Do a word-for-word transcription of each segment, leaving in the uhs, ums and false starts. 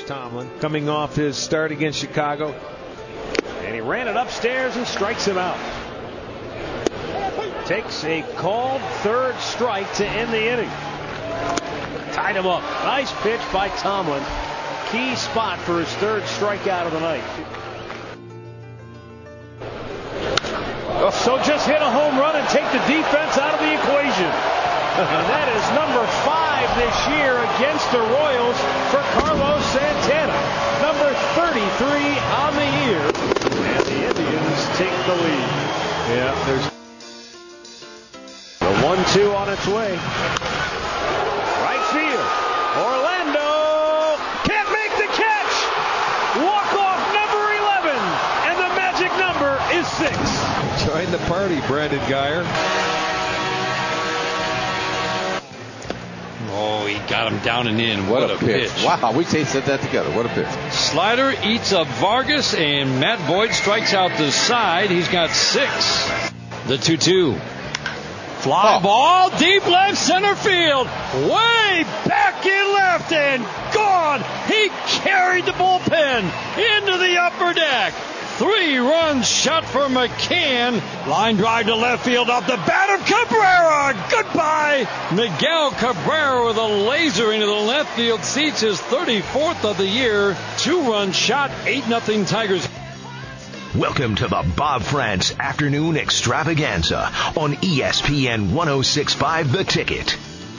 Tomlin, coming off his start against Chicago. And he ran it upstairs and strikes him out. Takes a called third strike to end the inning. Tied him up. Nice pitch by Tomlin. Key spot for his third strikeout of the night. So just hit a home run and take the defense out of the equation. And that is number five this year against the Royals for Carlos Santana. Number thirty-three on the year. And the Indians take the lead. Yeah, there's the one two on its way. Right field. Orlando can't make the catch. Walk off number eleven. And the magic number is six. Join the party, Brandon Guyer. Oh, he got him down and in. What, what a, a pitch. pitch. Wow, we said that together. What a pitch. Slider eats up Vargas, and Matt Boyd strikes out the side. He's got six. The two two. Fly oh. ball, deep left center field. Way back in left and gone. He carried the bullpen into the upper deck. Three-run shot for McCann. Line drive to left field off the bat of Cabrera. Goodbye. Miguel Cabrera with a laser into the left field seats his thirty-fourth of the year. Two-run shot, eight nothing Tigers. Welcome to the Bob France Afternoon Extravaganza on E S P N ten sixty-five The Ticket.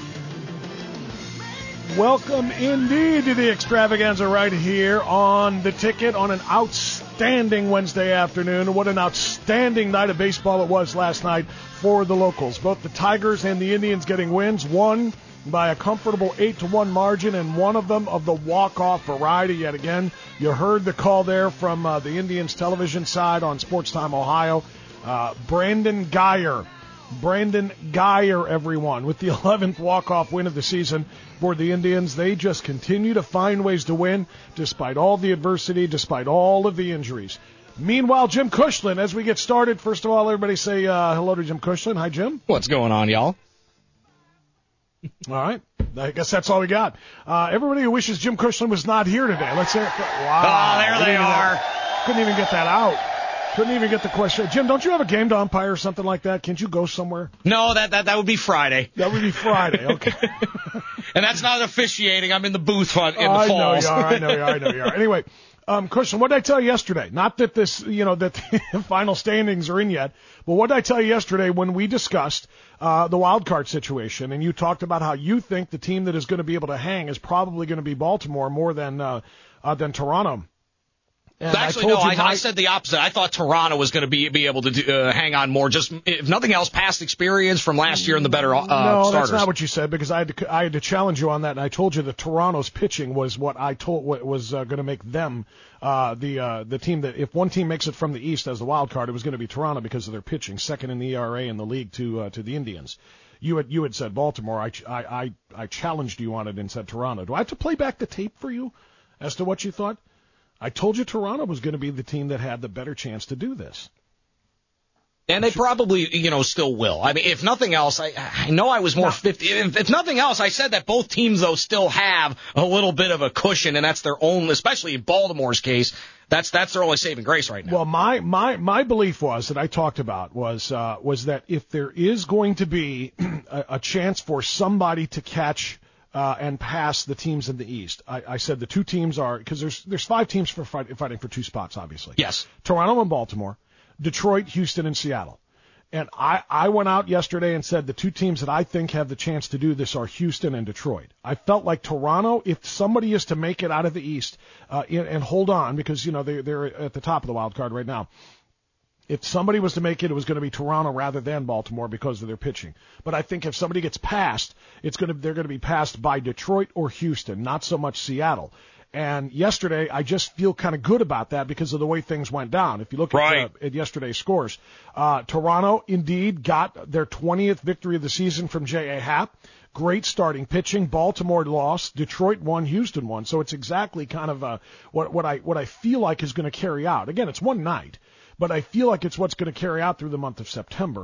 Welcome indeed to the extravaganza right here on The Ticket on an outstanding Wednesday afternoon. What an outstanding night of baseball it was last night for the locals. Both the Tigers and the Indians getting wins, one by a comfortable eight to one margin, and one of them of the walk-off variety yet again. You heard the call there from uh, the Indians television side on Sports Time Ohio. Uh, Brandon Guyer. Brandon Guyer, everyone, with the eleventh walk-off win of the season for the Indians. They just continue to find ways to win despite all the adversity, despite all of the injuries. Meanwhile, Jim Cushlan, as we get started, first of all, everybody say uh, hello to Jim Cushlan. Hi, Jim. What's going on, y'all? All right. I guess that's all we got. Uh, everybody who wishes Jim Cushlan was not here today. Let's say it. Wow. Oh, there they are. Even, couldn't even get that out. Couldn't even get the question. Jim, don't you have a game to umpire or something like that? Can't you go somewhere? No, that that, that would be Friday. That would be Friday, okay. And that's not officiating. I'm in the booth in the I falls. Know you are, I know you are, I know you are. Anyway, um, Cushlan, what did I tell you yesterday? Not that this, you know, that the final standings are in yet, but what did I tell you yesterday when we discussed uh, the wild card situation, and you talked about how you think the team that is going to be able to hang is probably going to be Baltimore more than uh, uh, than Toronto. And Actually, I no, I, I said the opposite. I thought Toronto was going to be be able to do, uh, hang on more. Just, if nothing else, past experience from last year and the better uh, no, starters. No, that's not what you said, because I had to I had to challenge you on that, and I told you that Toronto's pitching was what I told what was uh, going to make them uh, the uh, the team that, if one team makes it from the East as the wild card, it was going to be Toronto because of their pitching, second in the E R A in the league to uh, to the Indians. You had you had said Baltimore. I, I I I challenged you on it and said Toronto. Do I have to play back the tape for you as to what you thought? I told you Toronto was going to be the team that had the better chance to do this. And they probably, you know, still will. I mean, if nothing else, I, I know I was more fifty. If, if nothing else, I said that both teams, though, still have a little bit of a cushion, and that's their own, especially in Baltimore's case, that's that's their only saving grace right now. Well, my my, my belief was, that I talked about, was uh, was that if there is going to be a, a chance for somebody to catch Uh, and pass the teams in the East, I, I said the two teams are, because there's there's five teams for fight, fighting for two spots, obviously. Yes. Toronto and Baltimore, Detroit, Houston, and Seattle. And I, I went out yesterday and said the two teams that I think have the chance to do this are Houston and Detroit. I felt like Toronto, if somebody is to make it out of the East uh, and, and hold on, because, you know, they, they're at the top of the wild card right now. If somebody was to make it, it was going to be Toronto rather than Baltimore because of their pitching. But I think if somebody gets passed, it's going to they're going to be passed by Detroit or Houston, not so much Seattle. And yesterday, I just feel kind of good about that because of the way things went down. If you look right. at, uh, at yesterday's scores, uh, Toronto indeed got their twentieth victory of the season from J A. Happ. Great starting pitching. Baltimore lost. Detroit won. Houston won. So it's exactly kind of uh, what what I what I feel like is going to carry out. Again, it's one night. But I feel like it's what's going to carry out through the month of September.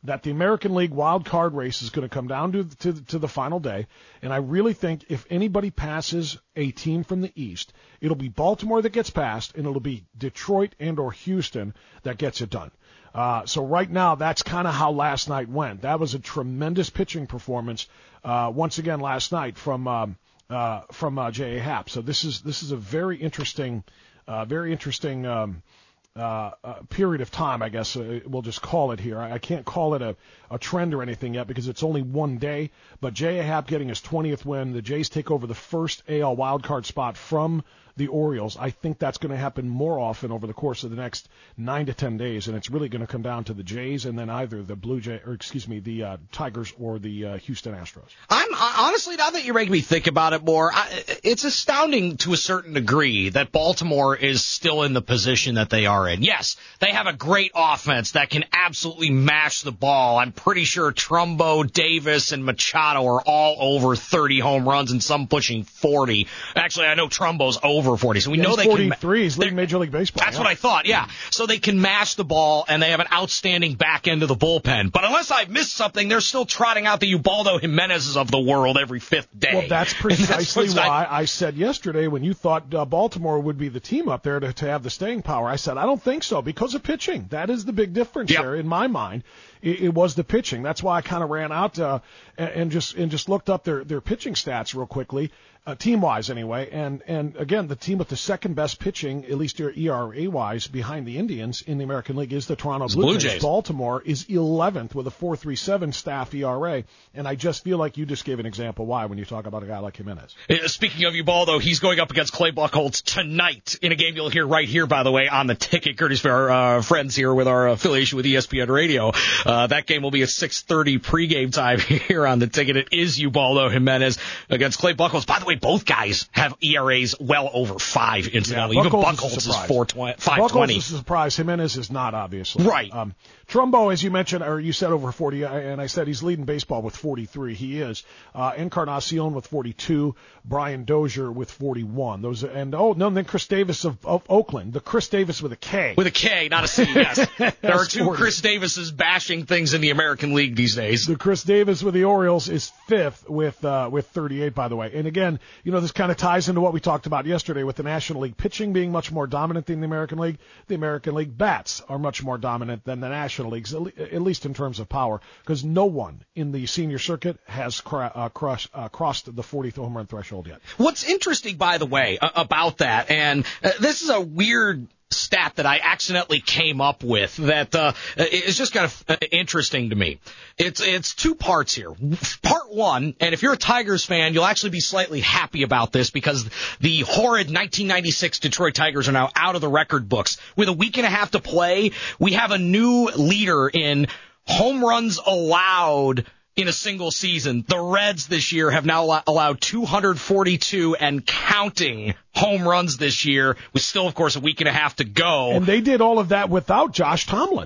that the American League wild card race is going to come down to, to to the final day, and I really think if anybody passes a team from the East, it'll be Baltimore that gets passed, and it'll be Detroit and or Houston that gets it done. Uh, so right now, that's kind of how last night went. That was a tremendous pitching performance uh, once again last night from um, uh, from uh, J A. Happ. So this is this is a very interesting, uh, very interesting. Um, Uh, uh, period of time, I guess uh, we'll just call it here. I, I can't call it a, a trend or anything yet because it's only one day, but J A. Happ getting his twentieth win. The Jays take over the first A L wildcard spot from the Orioles. I think that's going to happen more often over the course of the next nine to ten days, and it's really going to come down to the Jays and then either the Blue Jay, or excuse me, the uh, Tigers or the uh, Houston Astros. I'm honestly, now that you're making me think about it more, I, it's astounding to a certain degree that Baltimore is still in the position that they are in. Yes, they have a great offense that can absolutely mash the ball. I'm pretty sure Trumbo, Davis, and Machado are all over thirty home runs and some pushing forty. Actually, I know Trumbo's over forty, so we yeah, know he's they forty-three, can. forty-three, he's leading Major League Baseball. That's yeah. what I thought, yeah. So they can mash the ball, and they have an outstanding back end of the bullpen. But unless I've missed something, they're still trotting out the Ubaldo Jimenezes of the world every fifth day. Well, that's precisely that's why I, I said yesterday when you thought uh, Baltimore would be the team up there to, to have the staying power, I said I don't think so because of pitching. That is the big difference yep. there in my mind. It, it was the pitching. That's why I kind of ran out uh, and, and just and just looked up their, their pitching stats real quickly. Uh, team-wise, anyway, and and again, the team with the second-best pitching, at least E R A-wise, behind the Indians in the American League is the Toronto Blue, Blue Jays. Jays. Baltimore is eleventh with a four point three seven staff E R A, and I just feel like you just gave an example why when you talk about a guy like Jimenez. Speaking of Ubaldo, he's going up against Clay Buchholz tonight in a game you'll hear right here, by the way, on the ticket, courtesy of our uh, friends here with our affiliation with E S P N Radio. Uh, that game will be at six thirty pregame time here on the ticket. It is Ubaldo Jimenez against Clay Buchholz. By the way, both guys have E R As well over five, incidentally. Yeah, Even Buchholz Buchholz is, is four twenty. Buchholz is a surprise. Jimenez is not, obviously. Right. Um, Trumbo, as you mentioned, or you said over forty, and I said he's leading baseball with forty-three. He is. Uh, Encarnacion with forty-two. Brian Dozier with forty-one. Those are, and oh no, and then Chris Davis of, of Oakland. The Chris Davis with a K. With a K, not a C. Yes. There are two forty. Chris Davises bashing things in the American League these days. The Chris Davis with the Orioles is fifth with uh, with thirty-eight, by the way. And again, you know, this kind of ties into what we talked about yesterday with the National League pitching being much more dominant than the American League. The American League bats are much more dominant than the National Leagues, at least in terms of power, because no one in the senior circuit has cra- uh, cross, uh, crossed the fortieth home run threshold yet. What's interesting, by the way, uh, about that, and uh, this is a weird stat that I accidentally came up with that uh, is just kind of uh, interesting to me. It's it's two parts here. Part one, and if you're a Tigers fan, you'll actually be slightly happy about this because the horrid nineteen ninety-six Detroit Tigers are now out of the record books. With a week and a half to play, we have a new leader in home runs allowed in a single season. The Reds this year have now allowed two hundred forty-two and counting home runs this year, with still, of course, a week and a half to go. And they did all of that without Josh Tomlin.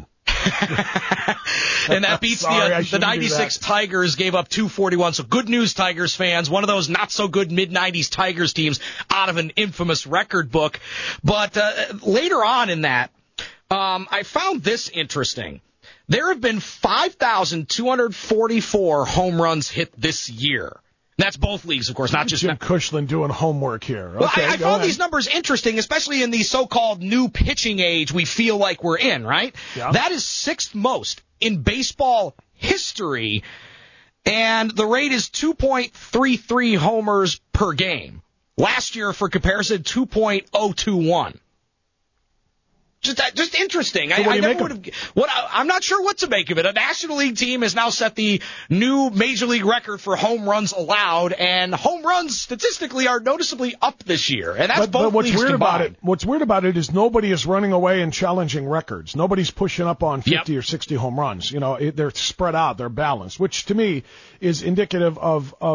And that beats Sorry, the, uh, the do ninety-six Tigers gave up two forty-one. So good news, Tigers fans. One of those not so good mid nineties Tigers teams out of an infamous record book. But uh, later on in that, um, I found this interesting. There have been five thousand two hundred forty-four home runs hit this year. That's both leagues, of course, not just Jim Cushlan doing homework here. Okay, well, I, I go found ahead. these numbers interesting, especially in the so-called new pitching age we feel like we're in, right? Yeah. That is sixth most in baseball history, and the rate is two point three three homers per game. Last year, for comparison, two point oh two one. Just, just interesting. So I, what do I you never make would of have. What I, I'm not sure what to make of it. A National League team has now set the new Major League record for home runs allowed, and home runs statistically are noticeably up this year. And that's But, both but what's leagues weird combined. about it? What's weird about it is nobody is running away and challenging records. Nobody's pushing up on fifty Yep. or sixty home runs. You know, it, they're spread out, they're balanced, which to me is indicative of of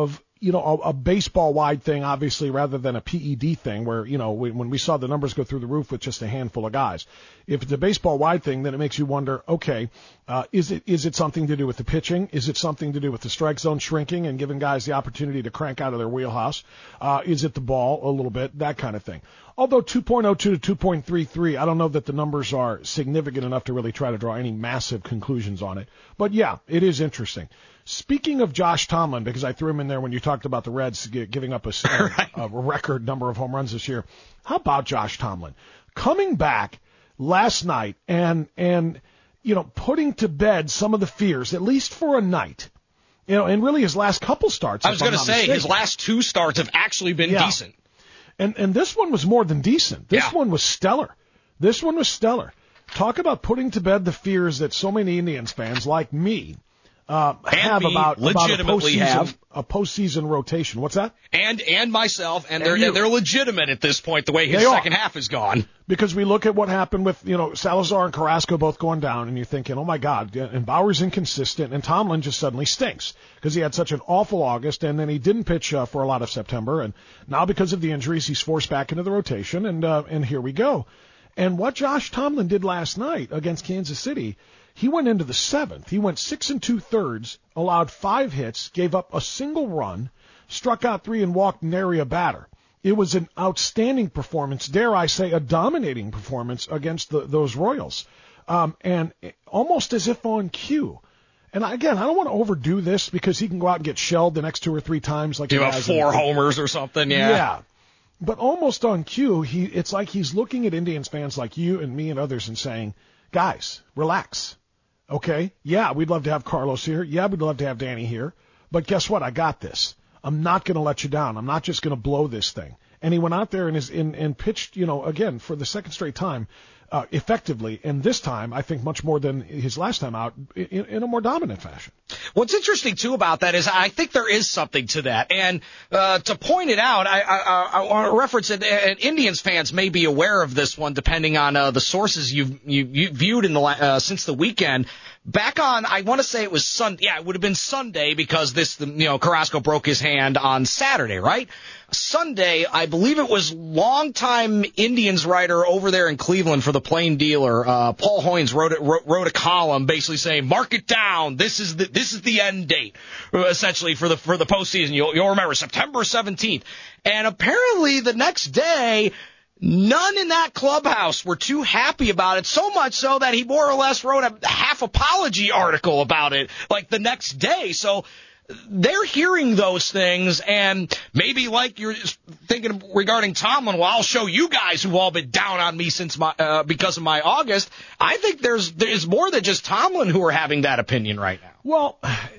you know, a, a baseball-wide thing, obviously, rather than a P E D thing where, you know, we, when we saw the numbers go through the roof with just a handful of guys. If it's a baseball-wide thing, then it makes you wonder, okay, uh, is it is it something to do with the pitching? Is it something to do with the strike zone shrinking and giving guys the opportunity to crank out of their wheelhouse? Uh, is it the ball a little bit? That kind of thing. Although two point oh two to two point three three, I don't know that the numbers are significant enough to really try to draw any massive conclusions on it. But, yeah, it is interesting. Speaking of Josh Tomlin, because I threw him in there when you talked about the Reds giving up a, right. a record number of home runs this year, how about Josh Tomlin? Coming back last night and, and you know, putting to bed some of the fears, at least for a night. You know, and really his last couple starts. I was going to say, mistaken. His last two starts have actually been yeah. decent. And and this one was more than decent. This yeah. one was stellar. This one was stellar. Talk about putting to bed the fears that so many Indians fans like me uh, have me about, about a legitimately postseason, have. a postseason rotation. What's that? And and myself, and, and they're you. they're legitimate at this point. The way his they second are. half is gone. Because we look at what happened with, you know, Salazar and Carrasco both going down, and you're thinking, oh, my God, and Bauer's inconsistent, and Tomlin just suddenly stinks because he had such an awful August, and then he didn't pitch uh, for a lot of September, and now because of the injuries, he's forced back into the rotation, and uh, and here we go. And what Josh Tomlin did last night against Kansas City, he went into the seventh. He went six and two-thirds, allowed five hits, gave up a single run, struck out three, and walked nary a batter. It was an outstanding performance, dare I say, a dominating performance against the, those Royals, um, and almost as if on cue. And again, I don't want to overdo this because he can go out and get shelled the next two or three times, like do he have has four in, homers or something. Yeah, yeah. But almost on cue, he it's like he's looking at Indians fans like you and me and others and saying, "Guys, relax, okay? Yeah, we'd love to have Carlos here. Yeah, we'd love to have Danny here. But guess what? I got this. I'm not going to let you down. I'm not just going to blow this thing." And he went out there and, is in, and pitched, you know, again, for the second straight time, uh, effectively. And this time, I think much more than his last time out, in, in a more dominant fashion. What's interesting, too, about that is I think there is something to that. And uh, to point it out, I, I, I want to reference it, and Indians fans may be aware of this one, depending on uh, the sources you've you, you viewed in the uh, since the weekend. Back on, I want to say it was Sunday. Yeah, it would have been Sunday because this, you know, Carrasco broke his hand on Saturday, right? Sunday, I believe it was longtime Indians writer over there in Cleveland for the Plain Dealer, uh, Paul Hoynes wrote, it, wrote wrote a column basically saying, "Mark it down. This is the this is the end date, essentially for the for the postseason. You'll you'll remember September seventeenth." And apparently the next day, none in that clubhouse were too happy about it, so much so that he more or less wrote a half apology article about it, like the next day. So they're hearing those things, and maybe like you're thinking regarding Tomlin, well, I'll show you guys who've all been down on me since my uh, because of my August. I think there's there's more than just Tomlin who are having that opinion right now. Well,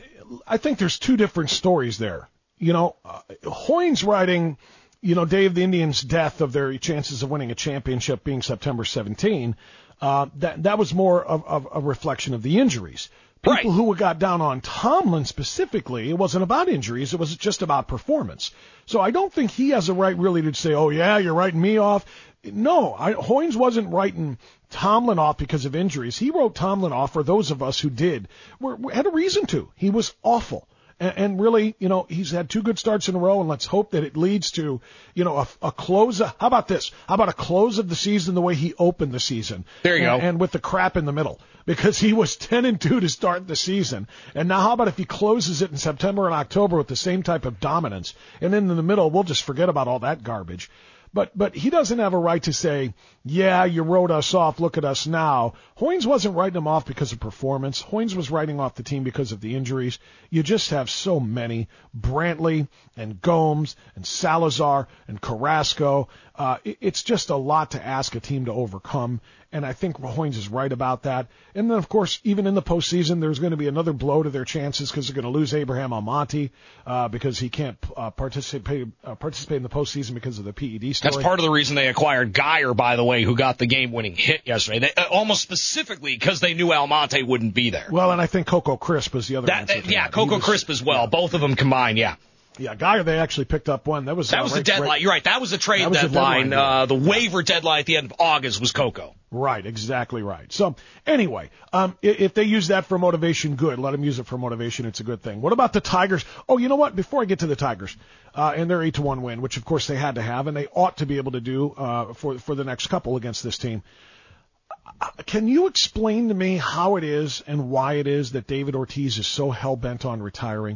I think there's two different stories there. You know, uh, Hoynes writing, you know, day of the Indians' death of their chances of winning a championship being September seventeenth, uh, that that was more of, of a reflection of the injuries. People right. who got down on Tomlin specifically, it wasn't about injuries, it was just about performance. So I don't think he has a right really to say, oh, yeah, you're writing me off. No, I, Hoynes wasn't writing Tomlin off because of injuries. He wrote Tomlin off, for those of us who did, were, were, had a reason to. He was awful. And, and really, you know, he's had two good starts in a row, and let's hope that it leads to, you know, a, a close. Of, how about this? How about a close of the season the way he opened the season? There you and, go. And with the crap in the middle, because he was ten and two to start the season. And now how about if he closes it in September and October with the same type of dominance? And then in the middle, we'll just forget about all that garbage. But but he doesn't have a right to say, yeah, you wrote us off, look at us now. Hoynes wasn't writing him off because of performance. Hoynes was writing off the team because of the injuries. You just have so many. Brantley and Gomes and Salazar and Carrasco. Uh, it, it's just a lot to ask a team to overcome. And I think Hoynes is right about that. And then, of course, even in the postseason, there's going to be another blow to their chances because they're going to lose Abraham Almonte uh, because he can't uh, participate uh, participate in the postseason because of the P E D story. That's part of the reason they acquired Geyer, by the way, who got the game-winning hit yesterday. They, uh, almost specifically because they knew Almonte wouldn't be there. Well, and I think Coco Crisp was the other that, answer. Uh, yeah, that. Coco was, Crisp as well. Yeah. Both of them combined, yeah. Yeah, Geyer, they actually picked up one. That was that uh, was right, the deadline. Right, You're right. That was the trade was deadline. The, deadline uh, the waiver deadline at the end of August was Coco. Right, exactly right. So anyway, um, if they use that for motivation, good. Let them use it for motivation. It's a good thing. What about the Tigers? Oh, you know what? Before I get to the Tigers, uh, and their eight to one win, which of course they had to have, and they ought to be able to do uh, for for the next couple against this team. Can you explain to me how it is and why it is that David Ortiz is so hell-bent on retiring?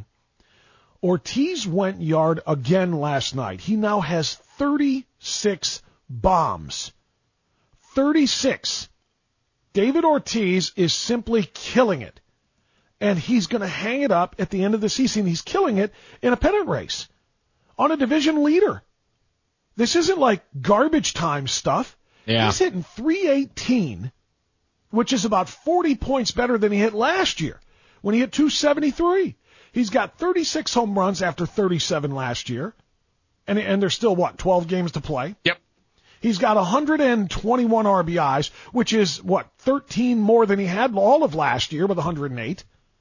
Ortiz went yard again last night. He now has thirty-six bombs. thirty-six. David Ortiz is simply killing it. And he's going to hang it up at the end of the season. He's killing it in a pennant race on a division leader. This isn't like garbage time stuff. Yeah. He's hitting three eighteen, which is about forty points better than he hit last year when he hit two seventy-three. He's got thirty-six home runs after thirty-seven last year. And, and there's still, what, twelve games to play? Yep. He's got one hundred twenty-one R B Is, which is, what, thirteen more than he had all of last year with one hundred eight.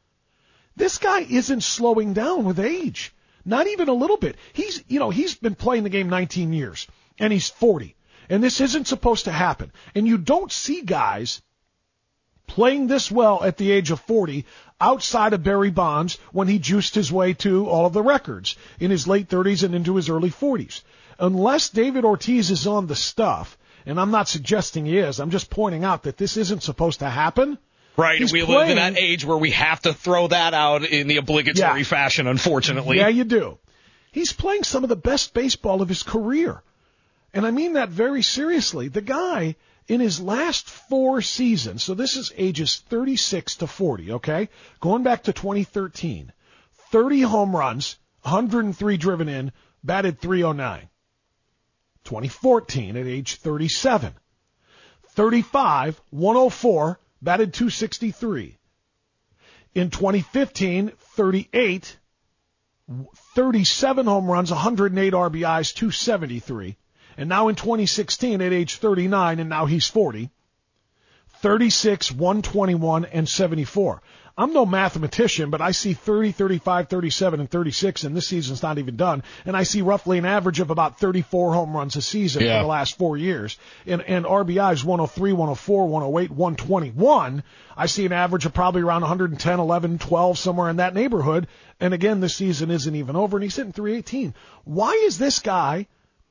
This guy isn't slowing down with age. Not even a little bit. He's, you know, he's been playing the game nineteen years, and he's forty. And this isn't supposed to happen. And you don't see guys playing this well at the age of forty outside of Barry Bonds when he juiced his way to all of the records in his late thirties and into his early forties. Unless David Ortiz is on the stuff, and I'm not suggesting he is, I'm just pointing out that this isn't supposed to happen. Right, He's we playing, live in that age where we have to throw that out in the obligatory yeah. fashion, unfortunately. Yeah, you do. He's playing some of the best baseball of his career. And I mean that very seriously. The guy, in his last four seasons, so this is ages thirty-six to forty, okay? Going back to twenty thirteen, thirty home runs, one hundred three driven in, batted three oh nine. twenty fourteen at age thirty-seven, thirty-five, one oh four, batted two sixty-three. In twenty fifteen, thirty-eight, thirty-seven home runs, one hundred eight R B Is, two seventy-three. And now in twenty sixteen at age thirty-nine, and now he's forty, thirty-six, one twenty-one, and seventy-four. I'm no mathematician, but I see thirty, thirty-five, thirty-seven, and thirty-six, and this season's not even done. And I see roughly an average of about thirty-four home runs a season yeah. for the last four years. And, and R B Is one oh three, one oh four, one oh eight, one twenty-one. I see an average of probably around one ten, eleven, twelve, somewhere in that neighborhood. And again, this season isn't even over, and he's hitting three eighteen. Why is this guy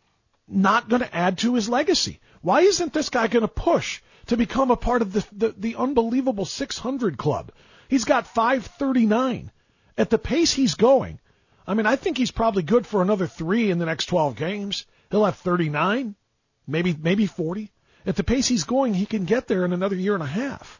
not going to add to his legacy? Why isn't this guy going to push to become a part of the, the, the unbelievable six hundred club? He's got five thirty-nine. At the pace he's going, I mean, I think he's probably good for another three in the next twelve games. He'll have thirty-nine, maybe maybe forty. At the pace he's going, he can get there in another year and a half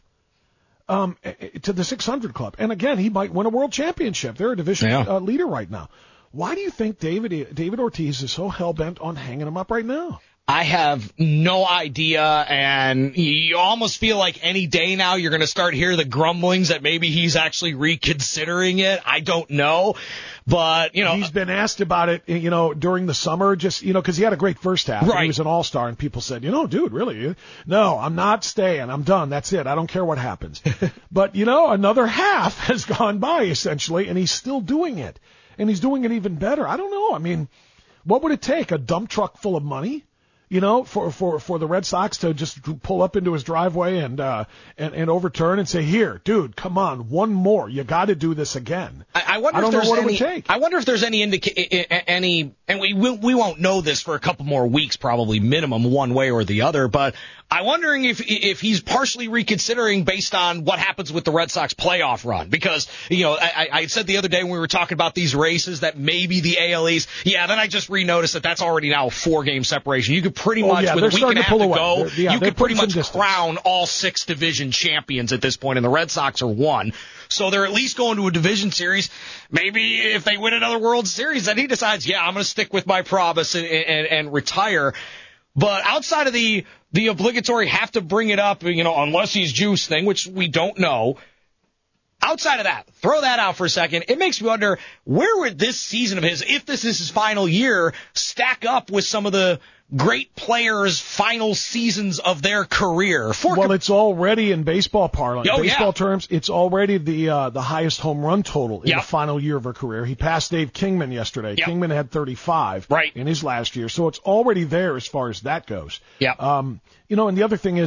um, to the six hundred club. And again, he might win a world championship. They're a division yeah. uh, leader right now. Why do you think David David Ortiz is so hell-bent on hanging him up right now? I have no idea, and you almost feel like any day now you're going to start hear the grumblings that maybe he's actually reconsidering it. I don't know, but, you know. He's been asked about it, you know, during the summer, just, you know, because he had a great first half. Right. He was an all-star, and people said, you know, dude, really? No, I'm not staying. I'm done. That's it. I don't care what happens. But, you know, another half has gone by, essentially, and he's still doing it. And he's doing it even better. I don't know. I mean, what would it take? A dump truck full of money? You know, for, for, for the Red Sox to just pull up into his driveway and, uh, and, and overturn and say, here, dude, come on, one more. You got to do this again. I, I wonder I don't if there's know what any, it would take. I wonder if there's any indica- any, and we, we, we won't know this for a couple more weeks, probably minimum one way or the other, but I'm wondering if, if he's partially reconsidering based on what happens with the Red Sox playoff run. Because, you know, I, I said the other day when we were talking about these races that maybe the A L East, yeah, then I just re-noticed that that's already now a four game separation. You could pretty Oh, much, yeah, with a they're week and a half starting to to pull go, away. They're- yeah, you they're could pretty putting some much distance. crown all six division champions at this point, and the Red Sox are one. So they're at least going to a division series. Maybe if they win another World Series, then he decides, yeah, I'm going to stick with my promise and, and, and retire. But outside of the the obligatory have to bring it up, you know, unless he's juice thing, which we don't know. Outside of that, throw that out for a second. It makes me wonder, where would this season of his, if this is his final year, stack up with some of the great players' final seasons of their career? For Well, it's already in baseball parlance, Oh, baseball yeah. terms, it's already the uh, the highest home run total in Yep. the final year of her career. He passed Dave Kingman yesterday. Yep. Kingman had thirty-five Right. in his last year, so it's already there as far as that goes. Yep. Um, you know, and the other thing is,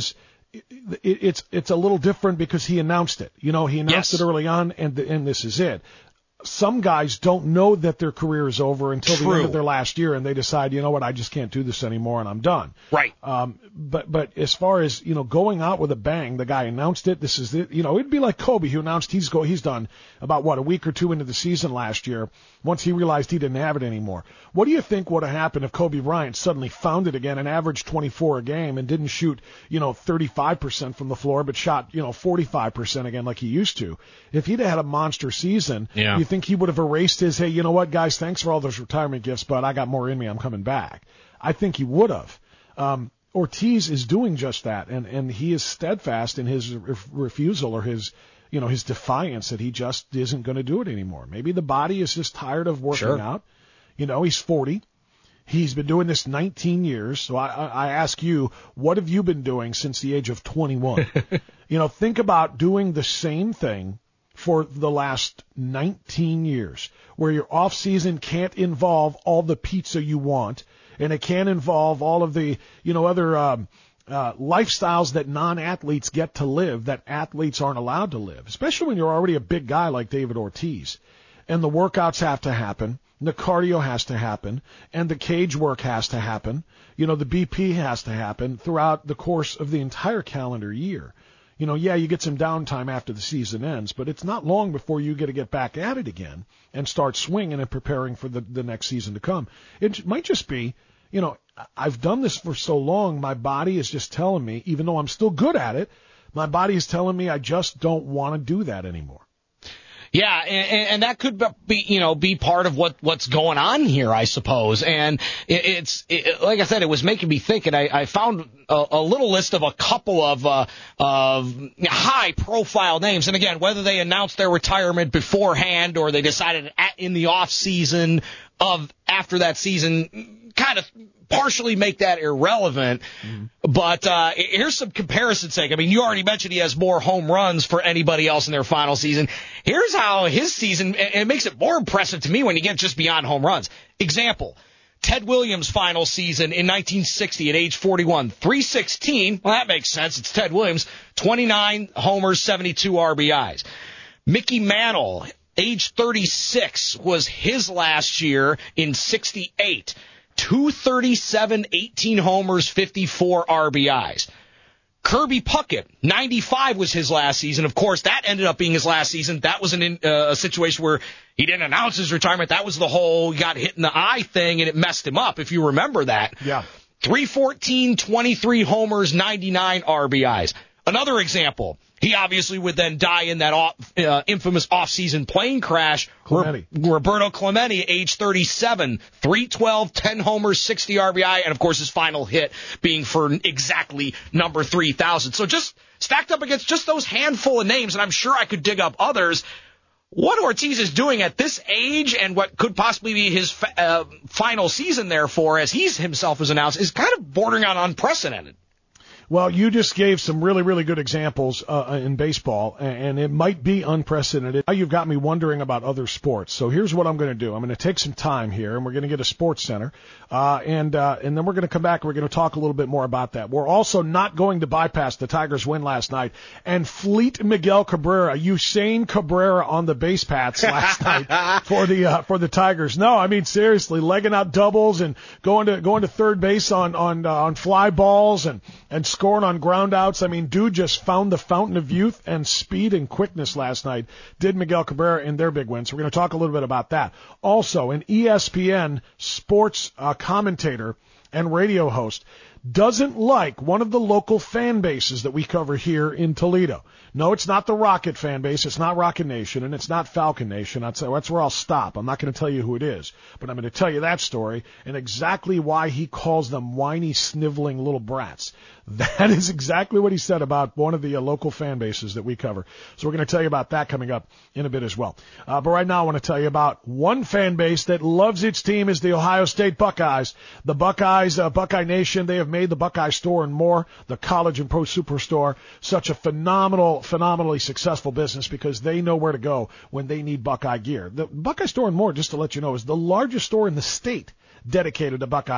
it, it's it's a little different because he announced it. You know, he announced Yes. it early on, and and this is it. Some guys don't know that their career is over until True. the end of their last year, and they decide, you know what, I just can't do this anymore, and I'm done. Right. Um, but but as far as you know, going out with a bang, the guy announced it. This is the, you know, it'd be like Kobe, who announced he's go he's done about what a week or two into the season last year. Once he realized he didn't have it anymore. What do you think would have happened if Kobe Bryant suddenly found it again and averaged twenty-four a game and didn't shoot you know thirty-five percent from the floor, but shot you know forty-five percent again like he used to? If he'd had a monster season, Yeah. you think he would have erased his, hey, you know what, guys, thanks for all those retirement gifts, but I got more in me, I'm coming back? I think he would have. Um, Ortiz is doing just that, and, and he is steadfast in his re- refusal or his, you know, his defiance that he just isn't going to do it anymore. Maybe the body is just tired of working Sure. out. You know, he's forty. He's been doing this nineteen years. So I, I, I ask you, what have you been doing since the age of twenty-one? You know, think about doing the same thing for the last nineteen years, where your off season can't involve all the pizza you want, and it can't involve all of the, you know, other um, uh, lifestyles that non-athletes get to live that athletes aren't allowed to live, especially when you're already a big guy like David Ortiz. And the workouts have to happen, and the cardio has to happen, and the cage work has to happen. You know, the B P has to happen throughout the course of the entire calendar year. You know, yeah, you get some downtime after the season ends, but it's not long before you get to get back at it again and start swinging and preparing for the, the next season to come. It might just be, you know, I've done this for so long, my body is just telling me, even though I'm still good at it, my body is telling me I just don't want to do that anymore. Yeah, and, and that could be, you know, be part of what, what's going on here, I suppose. And it, it's, it, like I said, it was making me think, and I, I found a, a little list of a couple of, uh, of high-profile names. And again, whether they announced their retirement beforehand or they decided at, in the off-season of after that season, kind of partially make that irrelevant. Mm-hmm. But uh, here's some comparison's sake. I mean, you already mentioned he has more home runs for anybody else in their final season. Here's how his season, and it makes it more impressive to me when you get just beyond home runs. Example, Ted Williams' final season in nineteen sixty at age forty-one, three sixteen. Well, that makes sense. It's Ted Williams. twenty-nine homers, seventy-two R B Is. Mickey Mantle, age thirty-six, was his last year in sixty-eight. two thirty-seven, eighteen homers, fifty-four R B Is. Kirby Puckett, ninety-five was his last season. Of course, that ended up being his last season. That was an, uh, a situation where he didn't announce his retirement. That was the whole got hit in the eye thing, and it messed him up, if you remember that. Yeah. three fourteen, twenty-three homers, ninety-nine R B Is. Another example, he obviously would then die in that off, uh, infamous off-season plane crash. Clemente. Roberto Clemente, age thirty-seven, three twelve, ten homers, sixty R B I, and of course his final hit being for exactly number three thousand. So just stacked up against just those handful of names, and I'm sure I could dig up others. What Ortiz is doing at this age and what could possibly be his uh, final season, therefore, as he's himself has announced, is kind of bordering on unprecedented. Well, you just gave some really, really good examples uh, in baseball, and it might be unprecedented. Now you've got me wondering about other sports. So here's what I'm going to do. I'm going to take some time here, and we're going to get a sports center, uh, and uh, and then we're going to come back and we're going to talk a little bit more about that. We're also not going to bypass the Tigers' win last night and fleet Miguel Cabrera, Usain Cabrera on the base paths last night for the uh, for the Tigers. No, I mean seriously, legging out doubles and going to going to third base on on uh, on fly balls and and scoring on ground outs. I mean, dude just found the fountain of youth and speed and quickness last night, did Miguel Cabrera in their big win. So we're going to talk a little bit about that. Also, an E S P N sports uh, commentator and radio host doesn't like one of the local fan bases that we cover here in Toledo. No, it's not the Rocket fan base. It's not Rocket Nation, and it's not Falcon Nation. That's, that's where I'll stop. I'm not going to tell you who it is, but I'm going to tell you that story and exactly why he calls them whiny, sniveling little brats. That is exactly what he said about one of the uh, local fan bases that we cover. So we're going to tell you about that coming up in a bit as well. Uh, but right now I want to tell you about one fan base that loves its team is the Ohio State Buckeyes. The Buckeyes, uh, Buckeye Nation, they have made the Buckeye Store and more, the college and pro superstore, such a phenomenal, phenomenally successful business because they know where to go when they need Buckeye gear. The Buckeye Store and more, just to let you know, is the largest store in the state dedicated to Buckeye gear.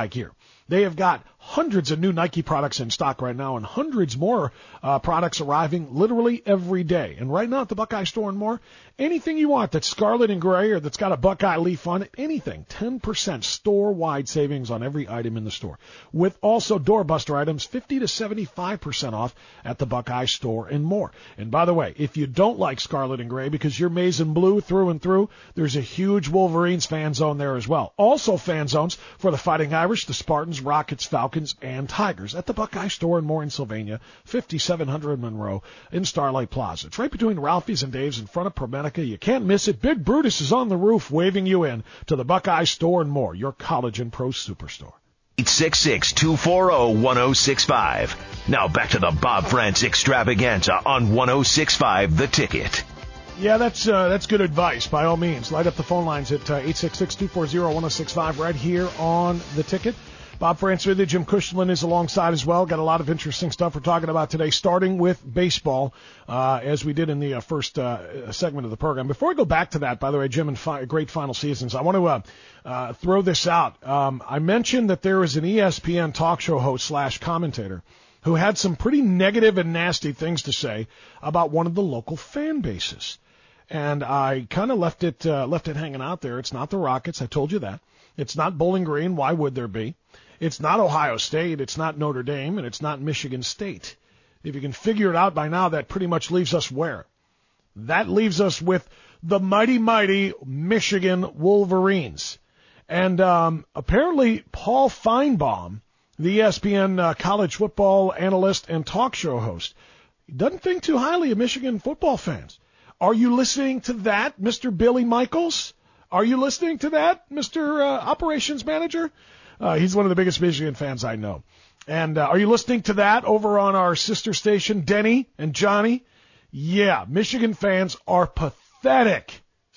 They have got hundreds of new Nike products in stock right now and hundreds more uh, products arriving literally every day. And right now at the Buckeye Store and More, anything you want that's scarlet and gray or that's got a Buckeye leaf on it, anything, ten percent store-wide savings on every item in the store. With also doorbuster items, fifty to seventy-five percent off at the Buckeye Store and More. And by the way, if you don't like scarlet and gray because you're maize and blue through and through, there's a huge Wolverines fan zone there as well. Also fan zones for the Fighting Irish, the Spartans, Rockets, Falcons, and Tigers at the Buckeye Store and More in Sylvania, fifty-seven hundred Monroe in Starlight Plaza. It's right between Ralphie's and Dave's in front of ProMedica. You can't miss it. Big Brutus is on the roof waving you in to the Buckeye Store and More, your college and pro superstore. eight six six, two four zero, one zero six five. Now back to the Bob France Extravaganza on one oh six point five The Ticket. Yeah, that's uh, that's good advice. By all means, light up the phone lines at uh, eight six six, two four zero, one zero six five right here on The Ticket. Bob France with you. Jim Cushman is alongside as well. Got a lot of interesting stuff we're talking about today, starting with baseball, uh, as we did in the uh, first uh, segment of the program. Before we go back to that, by the way, Jim, and fi- great final seasons, I want to uh, uh, throw this out. Um, I mentioned that there is an E S P N talk show host slash commentator who had some pretty negative and nasty things to say about one of the local fan bases. And I kind of left it uh, left it hanging out there. It's not the Rockets. I told you that. It's not Bowling Green. Why would there be? It's not Ohio State, it's not Notre Dame, and it's not Michigan State. If you can figure it out by now, that pretty much leaves us where? That leaves us with the mighty, mighty Michigan Wolverines. And um, apparently Paul Feinbaum, the E S P N uh, college football analyst and talk show host, doesn't think too highly of Michigan football fans. Are you listening to that, Mister Billy Michaels? Are you listening to that, Mister Uh, Operations Manager? Uh, he's one of the biggest Michigan fans I know. And uh, are you listening to that over on our sister station, Denny and Johnny? Yeah, Michigan fans are pathetic,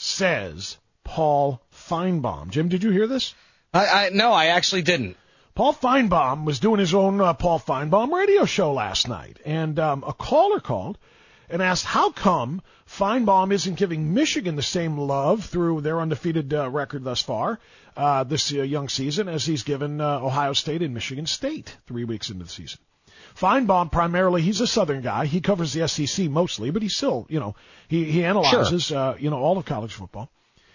says Paul Feinbaum. Jim, did you hear this? I, I no, I actually didn't. Paul Feinbaum was doing his own uh, Paul Feinbaum radio show last night, and um, a caller called and asked how come Feinbaum isn't giving Michigan the same love through their undefeated uh, record thus far uh, this uh, young season as he's given uh, Ohio State and Michigan State three weeks into the season. Feinbaum, primarily, he's a Southern guy. He covers the S E C mostly, but he's still, you know, he, he analyzes, sure. uh, you know, all of college football.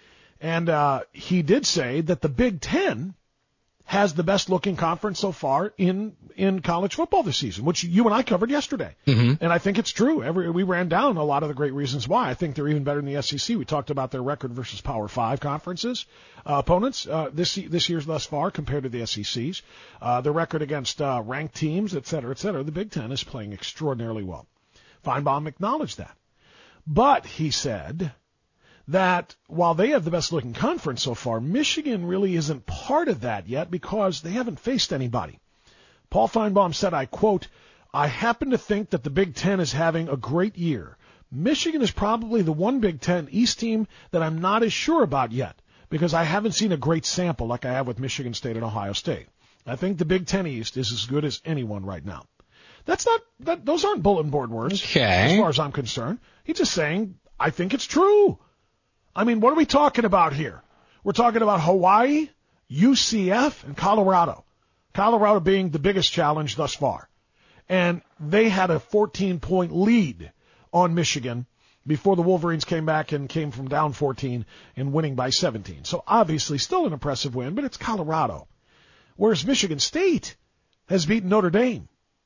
And uh, he did say that the Big Ten has the best-looking conference so far in in college football this season, which you and I covered yesterday. Mm-hmm. And I think it's true. Every, we ran down a lot of the great reasons why. I think they're even better than the S E C. We talked about their record versus Power Five conferences uh, opponents uh, this this year's thus far compared to the S E C's. Uh, the record against uh, ranked teams, et cetera, et cetera. The Big Ten is playing extraordinarily well. Feinbaum acknowledged that. But he said that while they have the best-looking conference so far, Michigan really isn't part of that yet because they haven't faced anybody. Paul Feinbaum said, I quote, I happen to think that the Big Ten is having a great year. Michigan is probably the one Big Ten East team that I'm not as sure about yet because I haven't seen a great sample like I have with Michigan State and Ohio State. I think the Big Ten East is as good as anyone right now. That's not, that, those aren't bulletin board words okay. as far as I'm concerned. He's just saying, I think it's true. I mean, what are we talking about here? We're talking about Hawaii, U C F, and Colorado. Colorado being the biggest challenge thus far. And they had a fourteen-point lead on Michigan before the Wolverines came back and came from down fourteen and winning by seventeen. So obviously still an impressive win, but it's Colorado. Whereas Michigan State has beaten Notre Dame.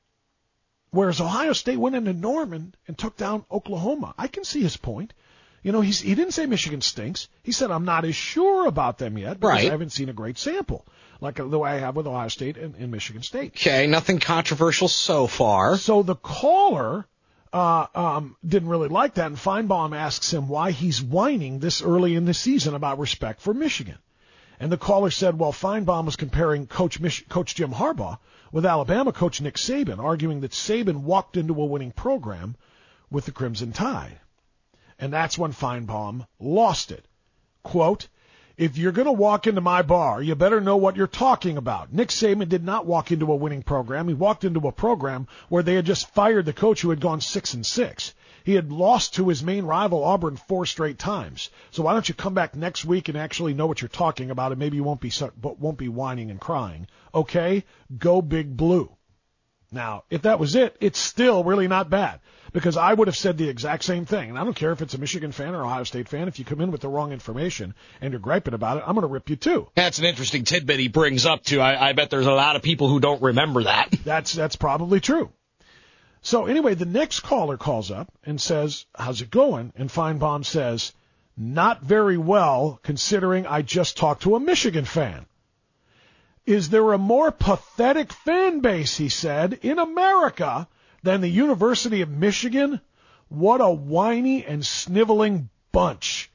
Whereas Ohio State went into Norman and took down Oklahoma. I can see his point. You know, he's, he didn't say Michigan stinks. He said, I'm not as sure about them yet because right. I haven't seen a great sample, like the way I have with Ohio State and, and Michigan State. Okay, nothing controversial so far. So the caller uh, um, didn't really like that, and Feinbaum asks him why he's whining this early in the season about respect for Michigan. And the caller said, well, Feinbaum was comparing Coach, Mich- Coach Jim Harbaugh with Alabama coach Nick Saban, arguing that Saban walked into a winning program with the Crimson Tide. And that's when Feinbaum lost it. Quote, if you're going to walk into my bar, you better know what you're talking about. Nick Saban did not walk into a winning program. He walked into a program where they had just fired the coach who had gone six and six. He had lost to his main rival, Auburn, four straight times. So why don't you come back next week and actually know what you're talking about, and maybe you won't be won't be whining and crying. Okay? Go Big Blue. Now, if that was it, it's still really not bad, because I would have said the exact same thing. And I don't care if it's a Michigan fan or Ohio State fan. If you come in with the wrong information and you're griping about it, I'm going to rip you too. That's an interesting tidbit he brings up, too. I, I bet there's a lot of people who don't remember that. That's that's probably true. So anyway, the next caller calls up and says, how's it going? And Feinbaum says, not very well, considering I just talked to a Michigan fan. Is there a more pathetic fan base, he said, in America than the University of Michigan? What a whiny and sniveling bunch.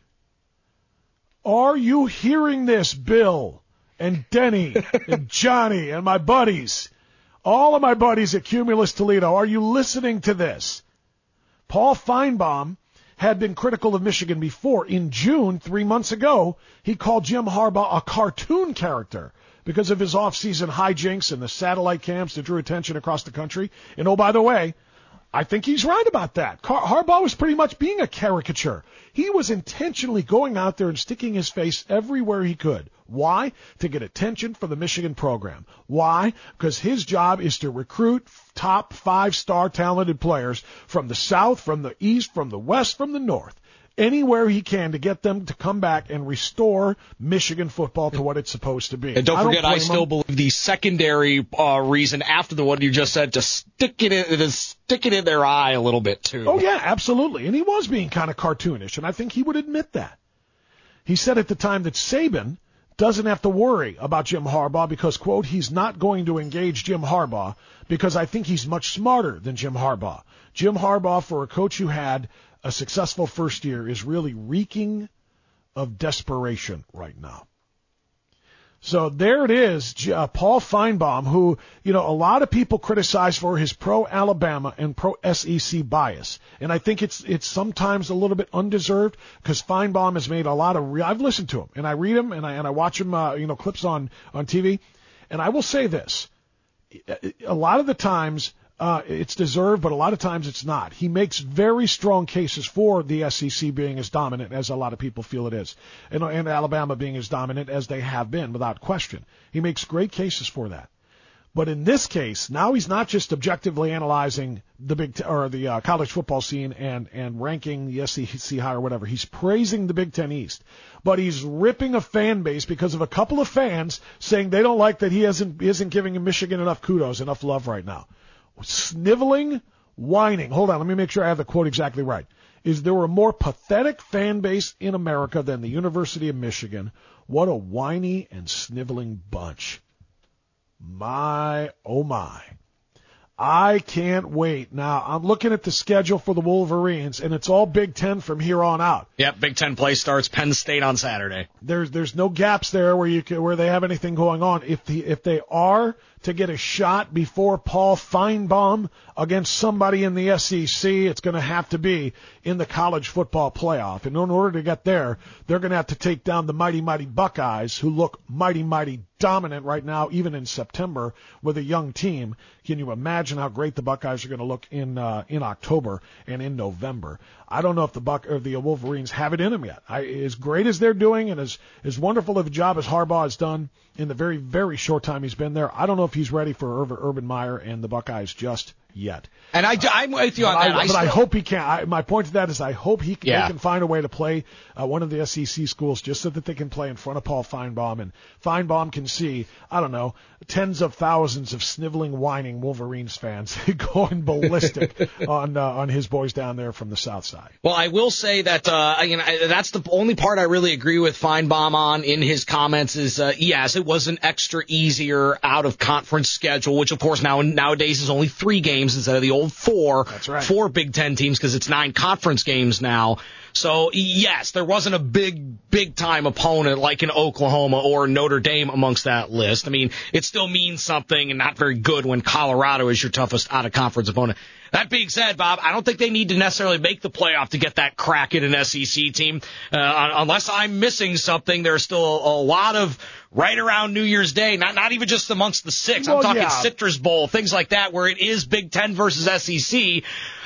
Are you hearing this, Bill and Denny and Johnny and my buddies? All of my buddies at Cumulus Toledo, are you listening to this? Paul Feinbaum had been critical of Michigan before. In June, three months ago, he called Jim Harbaugh a cartoon character because of his off-season hijinks and the satellite cams that drew attention across the country. And oh, by the way, I think he's right about that. Car- Harbaugh was pretty much being a caricature. He was intentionally going out there and sticking his face everywhere he could. Why? To get attention for the Michigan program. Why? Because his job is to recruit top five-star talented players from the South, from the East, from the West, from the North. Anywhere he can to get them to come back and restore Michigan football to what it's supposed to be. And don't I forget, don't I still him. believe the secondary uh, reason after the one you just said, to stick it in, to stick it in their eye a little bit too. Oh yeah, absolutely. And he was being kind of cartoonish, and I think he would admit that. He said at the time that Saban doesn't have to worry about Jim Harbaugh because, quote, he's not going to engage Jim Harbaugh because I think he's much smarter than Jim Harbaugh. Jim Harbaugh, for a coach who had a successful first year, is really reeking of desperation right now. So there it is, uh, Paul Feinbaum, who, you know, a lot of people criticize for his pro-Alabama and pro-S E C bias. And I think it's it's sometimes a little bit undeserved because Feinbaum has made a lot of re- – I've listened to him, and I read him, and I, and I watch him, uh, you know, clips on, on T V. And I will say this. A lot of the times – Uh, it's deserved, but a lot of times it's not. He makes very strong cases for the S E C being as dominant as a lot of people feel it is, and, and Alabama being as dominant as they have been, without question. He makes great cases for that. But in this case, now he's not just objectively analyzing the big t- or the uh, college football scene and and ranking the S E C high or whatever. He's praising the Big Ten East, but he's ripping a fan base because of a couple of fans saying they don't like that he hasn't isn't giving Michigan enough kudos, enough love right now. Sniveling, whining. Hold on, let me make sure I have the quote exactly right. Is there a more pathetic fan base in America than the University of Michigan? What a whiny and sniveling bunch. My, oh my. I can't wait. Now, I'm looking at the schedule for the Wolverines, and it's all Big Ten from here on out. Yep, Big Ten play starts Penn State on Saturday. There's there's no gaps there where you can, where they have anything going on. If the if they are to get a shot before Paul Feinbaum against somebody in the S E C, it's going to have to be in the college football playoff. And in order to get there, they're going to have to take down the mighty, mighty Buckeyes, who look mighty, mighty dominant right now, even in September with a young team. Can you imagine how great the Buckeyes are going to look in uh, in October and in November? I don't know if the Buck or the Wolverines have it in them yet. I, as great as they're doing and as, as wonderful of a job as Harbaugh has done in the very, very short time he's been there, I don't know if he's ready for Urban, Urban Meyer and the Buckeyes just yet. And I, I'm with you on but that. I, I but still... I hope he can. I, my point to that is I hope he can, yeah. they can find a way to play uh, one of the S E C schools just so that they can play in front of Paul Feinbaum, and Feinbaum can see, I don't know, tens of thousands of sniveling, whining Wolverines fans going ballistic on uh, on his boys down there from the South Side. Well, I will say that uh, you know that's the only part I really agree with Feinbaum on in his comments is uh, yes, it was an extra easier out of conference schedule, which of course now nowadays is only three games instead of the old four. That's right. Four Big Ten teams because it's nine conference games now. So yes, there wasn't a big, big time opponent like in Oklahoma or Notre Dame amongst that list. I mean, it still means something and not very good when Colorado is your toughest out of conference opponent. That being said, Bob, I don't think they need to necessarily make the playoff to get that crack at an S E C team. Uh, unless I'm missing something, there's still a, a lot of right around New Year's Day, not not even just amongst the six. Well, I'm talking yeah. Citrus Bowl, things like that, where it is Big Ten versus S E C.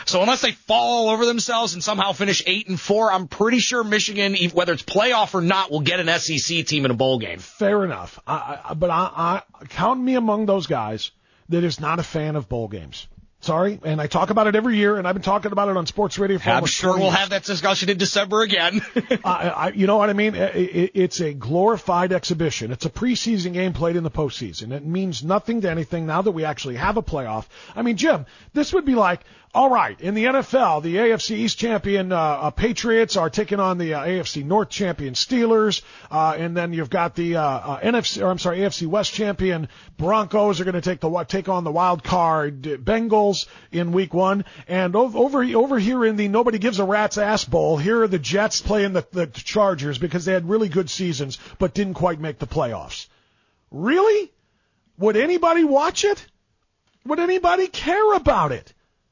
So unless they fall all over themselves and somehow finish eight and four, I'm pretty sure Michigan, whether it's playoff or not, will get an S E C team in a bowl game. Fair enough. I, I, but I, I count me among those guys that is not a fan of bowl games. Sorry, and I talk about it every year, and I've been talking about it on sports radio for I'm almost sure we'll years. have that discussion in December again. I, I, you know what I mean? It, it, it's a glorified exhibition. It's a preseason game played in the postseason. It means nothing to anything now that we actually have a playoff. I mean, Jim, this would be like, all right, in the N F L, the A F C East champion uh, uh, Patriots are taking on the uh, A F C North champion Steelers, uh, and then you've got the uh, uh, N F C, or I'm sorry, A F C West champion Broncos are going to take the take on the wild card Bengals in Week One, and over over here in the nobody gives a rat's ass bowl, here are the Jets playing the, the Chargers because they had really good seasons but didn't quite make the playoffs. Really? Would anybody watch it? Would anybody care about it?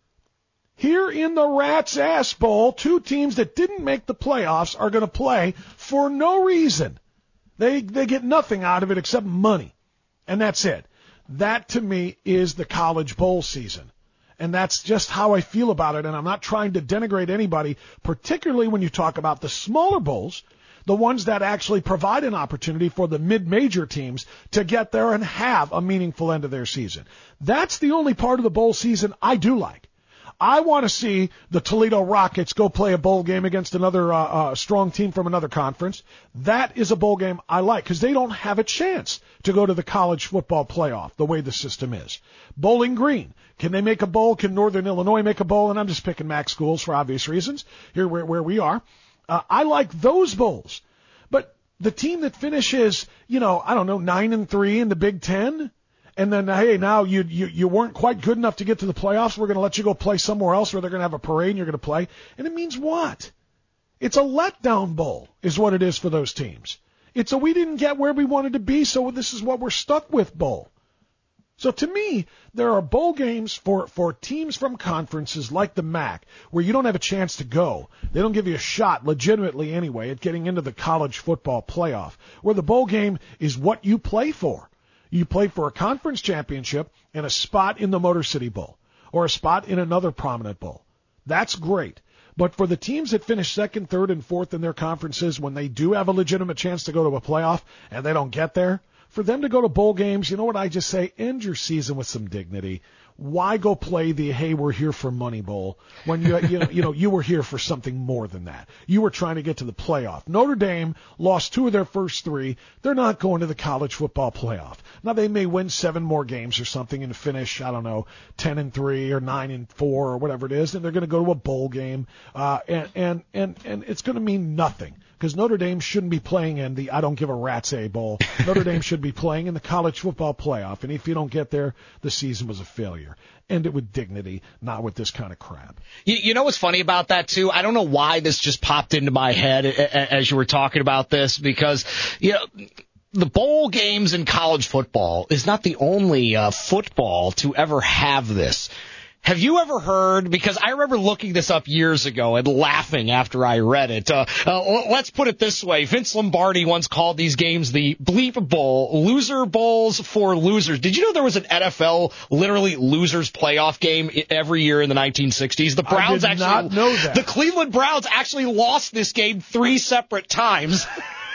Here in the Rat's Ass Bowl, two teams that didn't make the playoffs are going to play for no reason. They they get nothing out of it except money. And that's it. That, to me, is the college bowl season. And that's just how I feel about it. And I'm not trying to denigrate anybody, particularly when you talk about the smaller bowls, the ones that actually provide an opportunity for the mid-major teams to get there and have a meaningful end of their season. That's the only part of the bowl season I do like. I want to see the Toledo Rockets go play a bowl game against another uh, uh, strong team from another conference. That is a bowl game I like because they don't have a chance to go to the college football playoff the way the system is. Bowling Green, can they make a bowl? Can Northern Illinois make a bowl? And I'm just picking MAC schools for obvious reasons here where, where we are. Uh, I like those bowls. But the team that finishes, you know, I don't know, nine and three in the Big Ten, and then, hey, now you, you you weren't quite good enough to get to the playoffs. We're going to let you go play somewhere else where they're going to have a parade and you're going to play. And it means what? It's a letdown bowl is what it is for those teams. It's a we didn't get where we wanted to be, so this is what we're stuck with bowl. So to me, there are bowl games for, for teams from conferences like the M A C where you don't have a chance to go. They don't give you a shot, legitimately anyway, at getting into the college football playoff, where the bowl game is what you play for. You play for a conference championship and a spot in the Motor City Bowl or a spot in another prominent bowl. That's great. But for the teams that finish second, third, and fourth in their conferences when they do have a legitimate chance to go to a playoff and they don't get there, for them to go to bowl games, you know what I just say? End your season with some dignity. Why go play the, hey, we're here for money bowl when you, you know, you know, you were here for something more than that. You were trying to get to the playoff. Notre Dame lost two of their first three. They're not going to the college football playoff. Now they may win seven more games or something and finish, I don't know, ten and three or nine and four or whatever it is, and they're going to go to a bowl game, uh, and, and, and, and it's going to mean nothing. Because Notre Dame shouldn't be playing in the I don't give a rat's a bowl. Notre Dame should be playing in the college football playoff. And if you don't get there, the season was a failure. End it with dignity, not with this kind of crap. You, you know what's funny about that, too? I don't know why this just popped into my head as you were talking about this, because, you know, the bowl games in college football is not the only uh, football to ever have this. Have you ever heard, because I remember looking this up years ago and laughing after I read it. Uh, uh, let's put it this way. Vince Lombardi once called these games the Bleep Bowl, loser bowls for losers. Did you know there was an N F L, literally losers playoff game every year in the nineteen sixties? The Browns I did actually, not know that. The Cleveland Browns actually lost this game three separate times.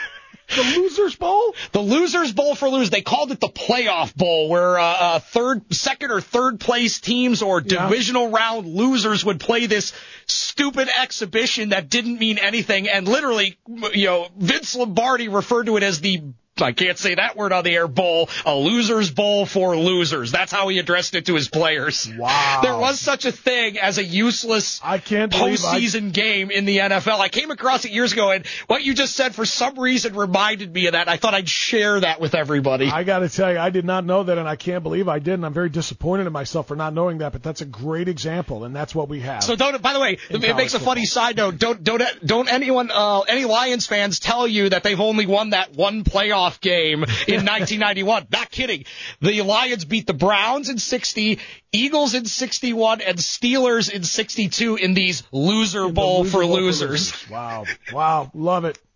The Losers Bowl? The Losers Bowl for losers. They called it the Playoff Bowl, where uh, uh, third, second or third place teams or Yeah. divisional round losers would play this stupid exhibition that didn't mean anything. And literally, you know, Vince Lombardi referred to it as the, I can't say that word on the air, bowl, a Losers Bowl for losers. That's how he addressed it to his players. Wow. There was such a thing as a useless I can't believe I- postseason game in the N F L. I came across it years ago, and what you just said for some reason reminded me of that. I thought I'd share that with everybody. I got to tell you, I did not know that, and I can't believe I did, and I'm very disappointed in myself for not knowing that, but that's a great example, and that's what we have. So don't. By the way, In it makes a college funny side note. Don't don't don't anyone, uh, any Lions fans tell you that they've only won that one playoff game in nineteen ninety-one. Not kidding. The Lions beat the Browns in sixty, Eagles in sixty-one, and Steelers in sixty-two in these loser In the bowl Loser for Bowl losers. Wow. Wow. Love it.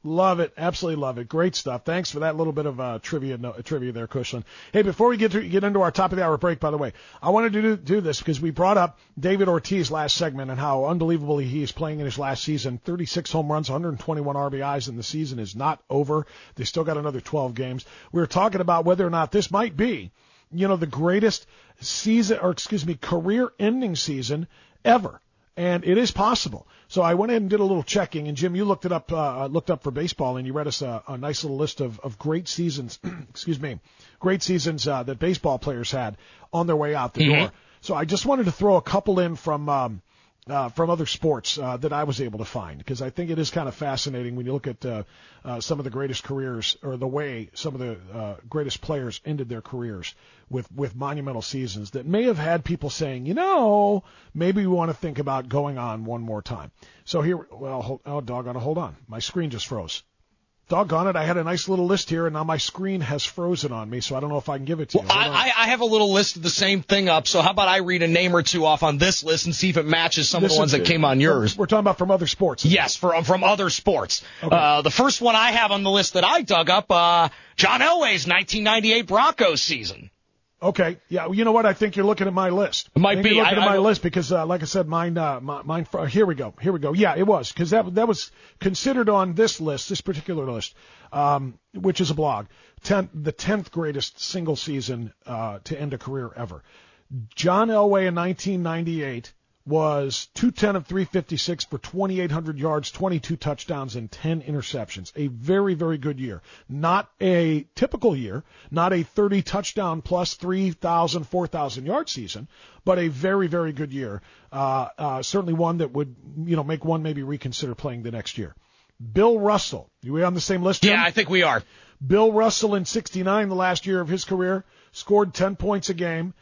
Love it. Absolutely love it. Great stuff. Thanks for that little bit of uh, trivia no, trivia there, Cushland. Hey, before we get to, get into our top of the hour break, by the way, I wanted to do, do this because we brought up David Ortiz last segment and how unbelievably he is playing in his last season. thirty-six home runs, one hundred twenty-one R B Is, and the season is not over. They still got another twelve games. We were talking about whether or not this might be, you know, the greatest season, or excuse me, career-ending season ever. And it is possible. So I went ahead and did a little checking, and Jim, you looked it up, uh, looked up for baseball, and you read us a, a nice little list of, of great seasons, excuse me, great seasons uh, that baseball players had on their way out the mm-hmm. door. So I just wanted to throw a couple in from um, uh, from other sports uh, that I was able to find, because I think it is kind of fascinating when you look at uh, uh, some of the greatest careers, or the way some of the uh, greatest players ended their careers with, with monumental seasons that may have had people saying, you know, maybe we want to think about going on one more time. So here, well, hold, oh, doggone it, hold on. My screen just froze. Doggone it, I had a nice little list here, and now my screen has frozen on me, so I don't know if I can give it to well, you. I, I have a little list of the same thing up, so how about I read a name or two off on this list and see if it matches some this of the ones is, that came on yours. We're talking about from other sports. Yes, from, from other sports. Okay. Uh, the first one I have on the list that I dug up, uh, John Elway's nineteen ninety-eight Broncos season. Okay, yeah, you know what? I think you're looking at my list. It might I think be. You're looking I, at my I, list because, uh, like I said, mine, uh, mine. Uh, here we go. Here we go. Yeah, it was, because that that was considered on this list, this particular list, um, which is a blog. Ten, the tenth greatest single season uh, to end a career ever. John Elway in nineteen ninety-eight was two ten of three fifty-six for twenty-eight hundred yards, twenty-two touchdowns, and ten interceptions. A very, very good year. Not a typical year, not a thirty touchdown plus three thousand, four thousand yard season, but a very, very good year. Uh, uh, certainly one that would, you know, make one maybe reconsider playing the next year. Bill Russell. Are we on the same list, Jim? Yeah, I think we are. Bill Russell in sixty-nine, the last year of his career, scored ten points a game.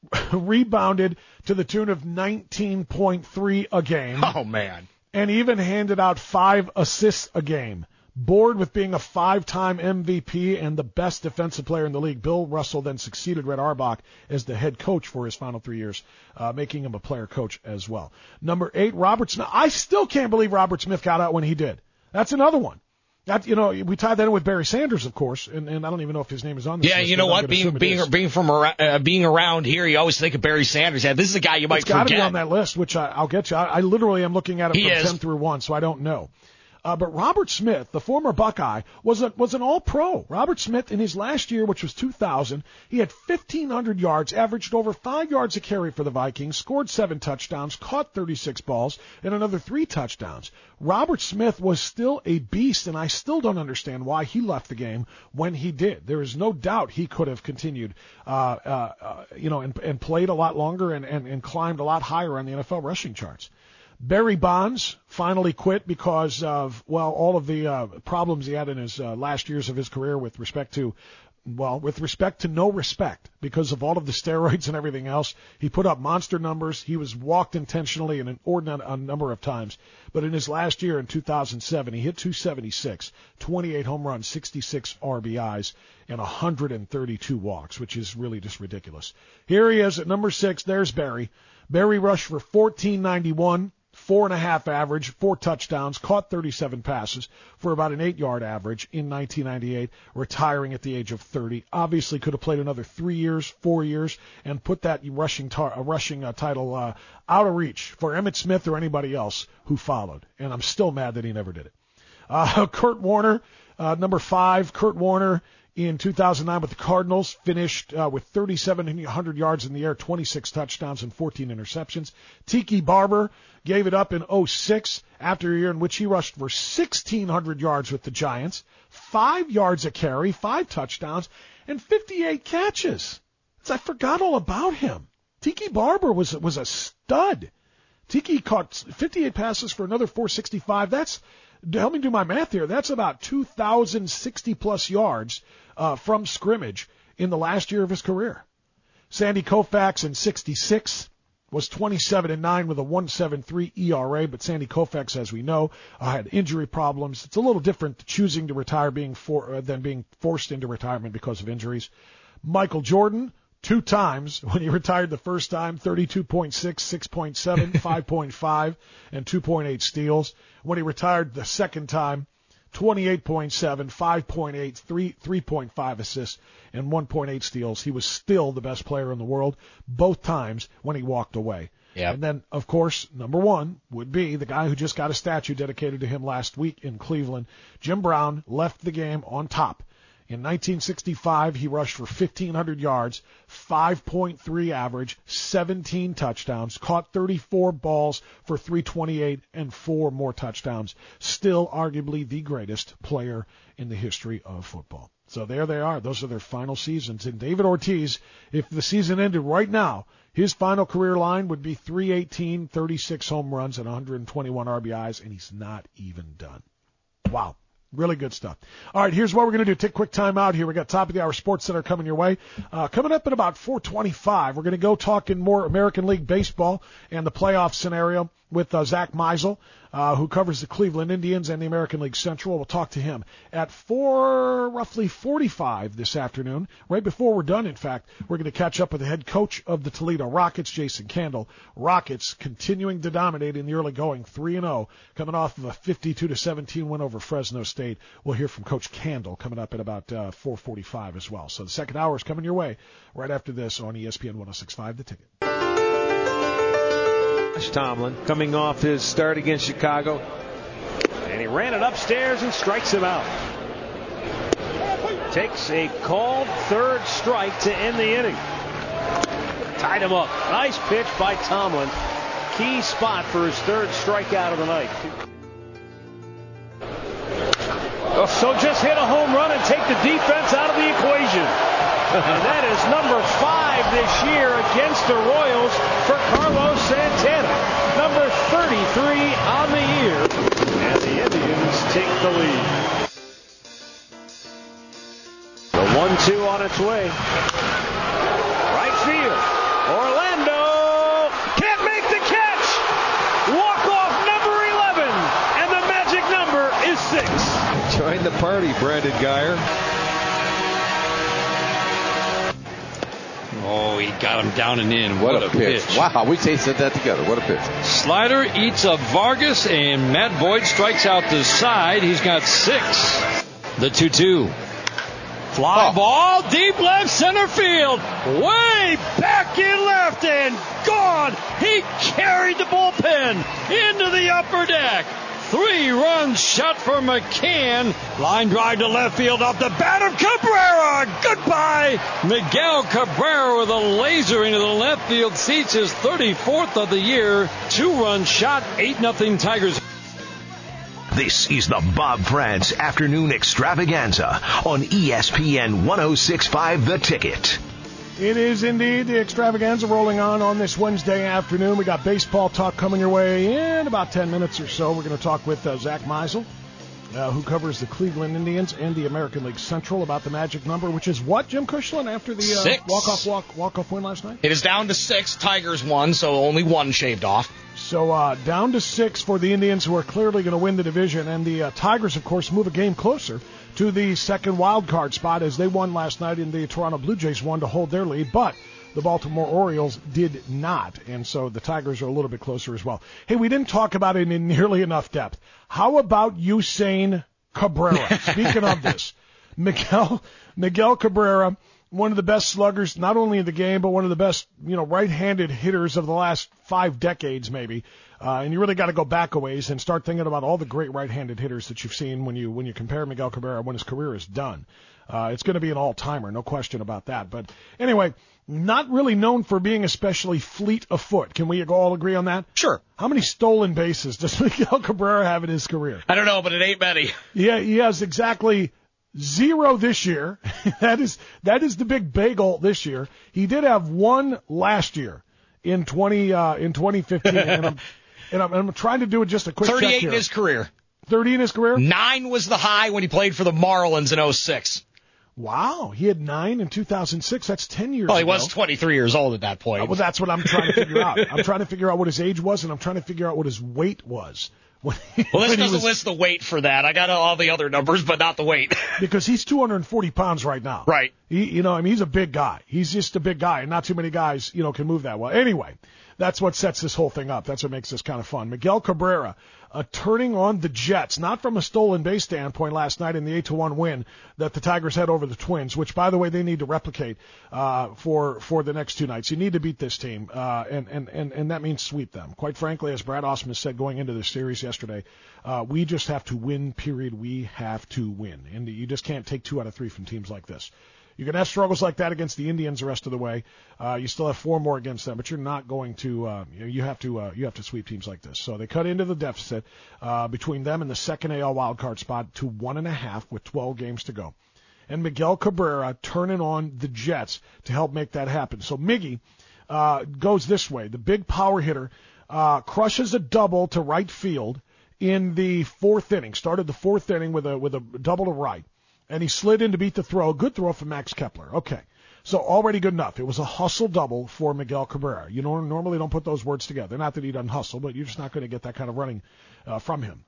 Rebounded to the tune of nineteen point three a game. Oh, man. And even handed out five assists a game. Bored with being a five-time M V P and the best defensive player in the league, Bill Russell then succeeded Red Auerbach as the head coach for his final three years, uh, making him a player coach as well. Number eight, Robert Smith. I still can't believe Robert Smith got out when he did. That's another one. That, you know, we tied that in with Barry Sanders, of course, and, and I don't even know if his name is on this yeah, list. Yeah, you know what? Being being being from uh, being around here, you always think of Barry Sanders. Yeah, this is a guy you might it's forget. It's got to be on that list, which I, I'll get you. I, I literally am looking at it he from is. ten through one, so I don't know. Uh, but Robert Smith, the former Buckeye, was a, was an all-pro. Robert Smith, in his last year, which was two thousand, he had fifteen hundred yards, averaged over five yards a carry for the Vikings, scored seven touchdowns, caught thirty-six balls, and another three touchdowns. Robert Smith was still a beast, and I still don't understand why he left the game when he did. There is no doubt he could have continued, uh, uh, uh, you know, and, and played a lot longer and, and, and climbed a lot higher on the N F L rushing charts. Barry Bonds finally quit because of, well, all of the uh, problems he had in his uh, last years of his career with respect to, well, with respect to no respect because of all of the steroids and everything else. He put up monster numbers. He was walked intentionally an inordinate a number of times. But in his last year in two thousand seven, he hit two seventy-six, twenty-eight home runs, sixty-six R B Is, and one hundred thirty-two walks, which is really just ridiculous. Here he is at number six. There's Barry. Barry rushed for fourteen ninety-one. Four and a half average, four touchdowns, caught thirty-seven passes for about an eight-yard average in nineteen ninety-eight, retiring at the age of thirty. Obviously could have played another three years, four years, and put that rushing tar- uh, rushing uh, title uh, out of reach for Emmitt Smith or anybody else who followed. And I'm still mad that he never did it. Uh, Kurt Warner, uh, number five, Kurt Warner in two thousand nine with the Cardinals, finished uh, with thirty-seven hundred yards in the air, twenty-six touchdowns, and fourteen interceptions. Tiki Barber gave it up in oh six after a year in which he rushed for sixteen hundred yards with the Giants, five yards a carry, five touchdowns, and fifty-eight catches. I forgot all about him. Tiki Barber was was a stud. Tiki caught fifty-eight passes for another four sixty-five. That's, help me do my math here, that's about two thousand sixty plus yards uh, from scrimmage in the last year of his career. Sandy Koufax in sixty-six was twenty-seven and nine with a one point seven three E R A, but Sandy Koufax, as we know, uh, had injury problems. It's a little different choosing to retire being for, uh, than being forced into retirement because of injuries. Michael Jordan, two times when he retired the first time, thirty-two point six, six point seven, five point five, and two point eight steals. When he retired the second time, twenty-eight point seven, five point eight, three, three point five assists, and one point eight steals. He was still the best player in the world both times when he walked away. Yep. And then, of course, number one would be the guy who just got a statue dedicated to him last week in Cleveland. Jim Brown left the game on top. In nineteen sixty-five, he rushed for fifteen hundred yards, five point three average, seventeen touchdowns, caught thirty-four balls for three twenty-eight and four more touchdowns. Still arguably the greatest player in the history of football. So there they are. Those are their final seasons. And David Ortiz, if the season ended right now, his final career line would be three eighteen, thirty-six home runs, and one hundred twenty-one R B Is, and he's not even done. Wow. Really good stuff. All right, here's what we're going to do. Take a quick time out here. We got top of the hour Sports Center coming your way. Uh, coming up at about four twenty-five, we're going to go talking more American League baseball and the playoff scenario with uh, Zach Meisel, uh, who covers the Cleveland Indians and the American League Central. We'll talk to him at four, roughly forty-five this afternoon. Right before we're done, in fact, we're going to catch up with the head coach of the Toledo Rockets, Jason Candle. Rockets continuing to dominate in the early going, three and oh, coming off of a fifty-two to seventeen win over Fresno State. We'll hear from Coach Candle coming up at about uh, four forty-five as well. So the second hour is coming your way right after this on E S P N one oh six point five The Ticket. Tomlin coming off his start against Chicago, and he ran it upstairs and strikes him out. Takes a called third strike to end the inning. Tied him up. Nice pitch by Tomlin. Key spot for his third strikeout of the night. So just hit a home run and take the defense out of the equation. And that is number five this year against the Royals for Carlos Santana. Number thirty-three on the year. And the Indians take the lead. The one two on its way. Right field. Orlando can't make the catch. Walk off number eleven. And the magic number is six. Join the party, Brandon Guyer. Oh, he got him down and in. What, what a, a pitch. pitch. Wow, we tasted that together. What a pitch. Slider eats up Vargas, and Matt Boyd strikes out the side. He's got six. The two two. Fly oh. ball, deep left center field. Way back in left and gone. He carried the bullpen into the upper deck. Three-run shot for McCann. Line drive to left field off the bat of Cabrera. Goodbye. Miguel Cabrera with a laser into the left field seats, his thirty-fourth of the year. Two-run shot, eight nothing Tigers. This is the Bob France Afternoon Extravaganza on E S P N one oh six point five The Ticket. It is indeed the extravaganza rolling on on this Wednesday afternoon. We got baseball talk coming your way in about ten minutes or so. We're going to talk with uh, Zach Meisel, uh, who covers the Cleveland Indians and the American League Central, about the magic number, which is what, Jim Cushlan, after the uh, walk-off walk, walk-off win last night? It is down to six. Tigers won, so only one shaved off. So uh, down to six for the Indians, who are clearly going to win the division. And the uh, Tigers, of course, move a game closer to the second wild card spot, as they won last night and the Toronto Blue Jays won to hold their lead. But the Baltimore Orioles did not, and so the Tigers are a little bit closer as well. Hey, we didn't talk about it in nearly enough depth. How about Usain Cabrera? Speaking of this, Miguel Miguel Cabrera, one of the best sluggers, not only in the game, but one of the best, you know, right-handed hitters of the last five decades, maybe. Uh, and you really got to go back a ways and start thinking about all the great right-handed hitters that you've seen when you when you compare Miguel Cabrera when his career is done. Uh, it's going to be an all-timer, no question about that. But anyway, not really known for being especially fleet of foot. Can we all agree on that? Sure. How many stolen bases does Miguel Cabrera have in his career? I don't know, but it ain't many. Yeah, he has exactly zero this year. that is that is the big bagel this year. He did have one last year in twenty uh, in twenty fifteen, and I'm and I'm, I'm trying to do it just a quick check thirty-eight here. in his career. thirty in his career. Nine was the high when he played for the Marlins in oh six. Wow, he had nine in two thousand six. That's ten years Well, he ago. was twenty-three years old at that point. Uh, well, that's what I'm trying to figure out. I'm trying to figure out what his age was, and I'm trying to figure out what his weight was. When he, well, this when doesn't was, list the weight for that. I got all the other numbers, but not the weight. Because he's two hundred forty pounds right now. Right. He, you know, I mean, he's a big guy. He's just a big guy, and not too many guys, you know, can move that well. Anyway, that's what sets this whole thing up. That's what makes this kind of fun. Miguel Cabrera, uh, turning on the Jets, not from a stolen base standpoint last night in the eight to one win that the Tigers had over the Twins, which, by the way, they need to replicate uh, for for the next two nights. You need to beat this team, uh, and, and, and, and that means sweep them. Quite frankly, as Brad Ausmus said going into this series yesterday, uh, we just have to win, period. We have to win. And you just can't take two out of three from teams like this. You can have struggles like that against the Indians the rest of the way. Uh, you still have four more against them, but you're not going to. Uh, you, know, you have to. Uh, you have to sweep teams like this. So they cut into the deficit uh, between them and the second A L wildcard spot to one and a half with twelve games to go. And Miguel Cabrera turning on the Jets to help make that happen. So Miggy uh, goes this way. The big power hitter uh, crushes a double to right field in the fourth inning. Started the fourth inning with a with a double to right. And he slid in to beat the throw. Good throw from Max Kepler. Okay. So already good enough. It was a hustle double for Miguel Cabrera. You know, normally don't put those words together. Not that he doesn't hustle, but you're just not going to get that kind of running uh, from him.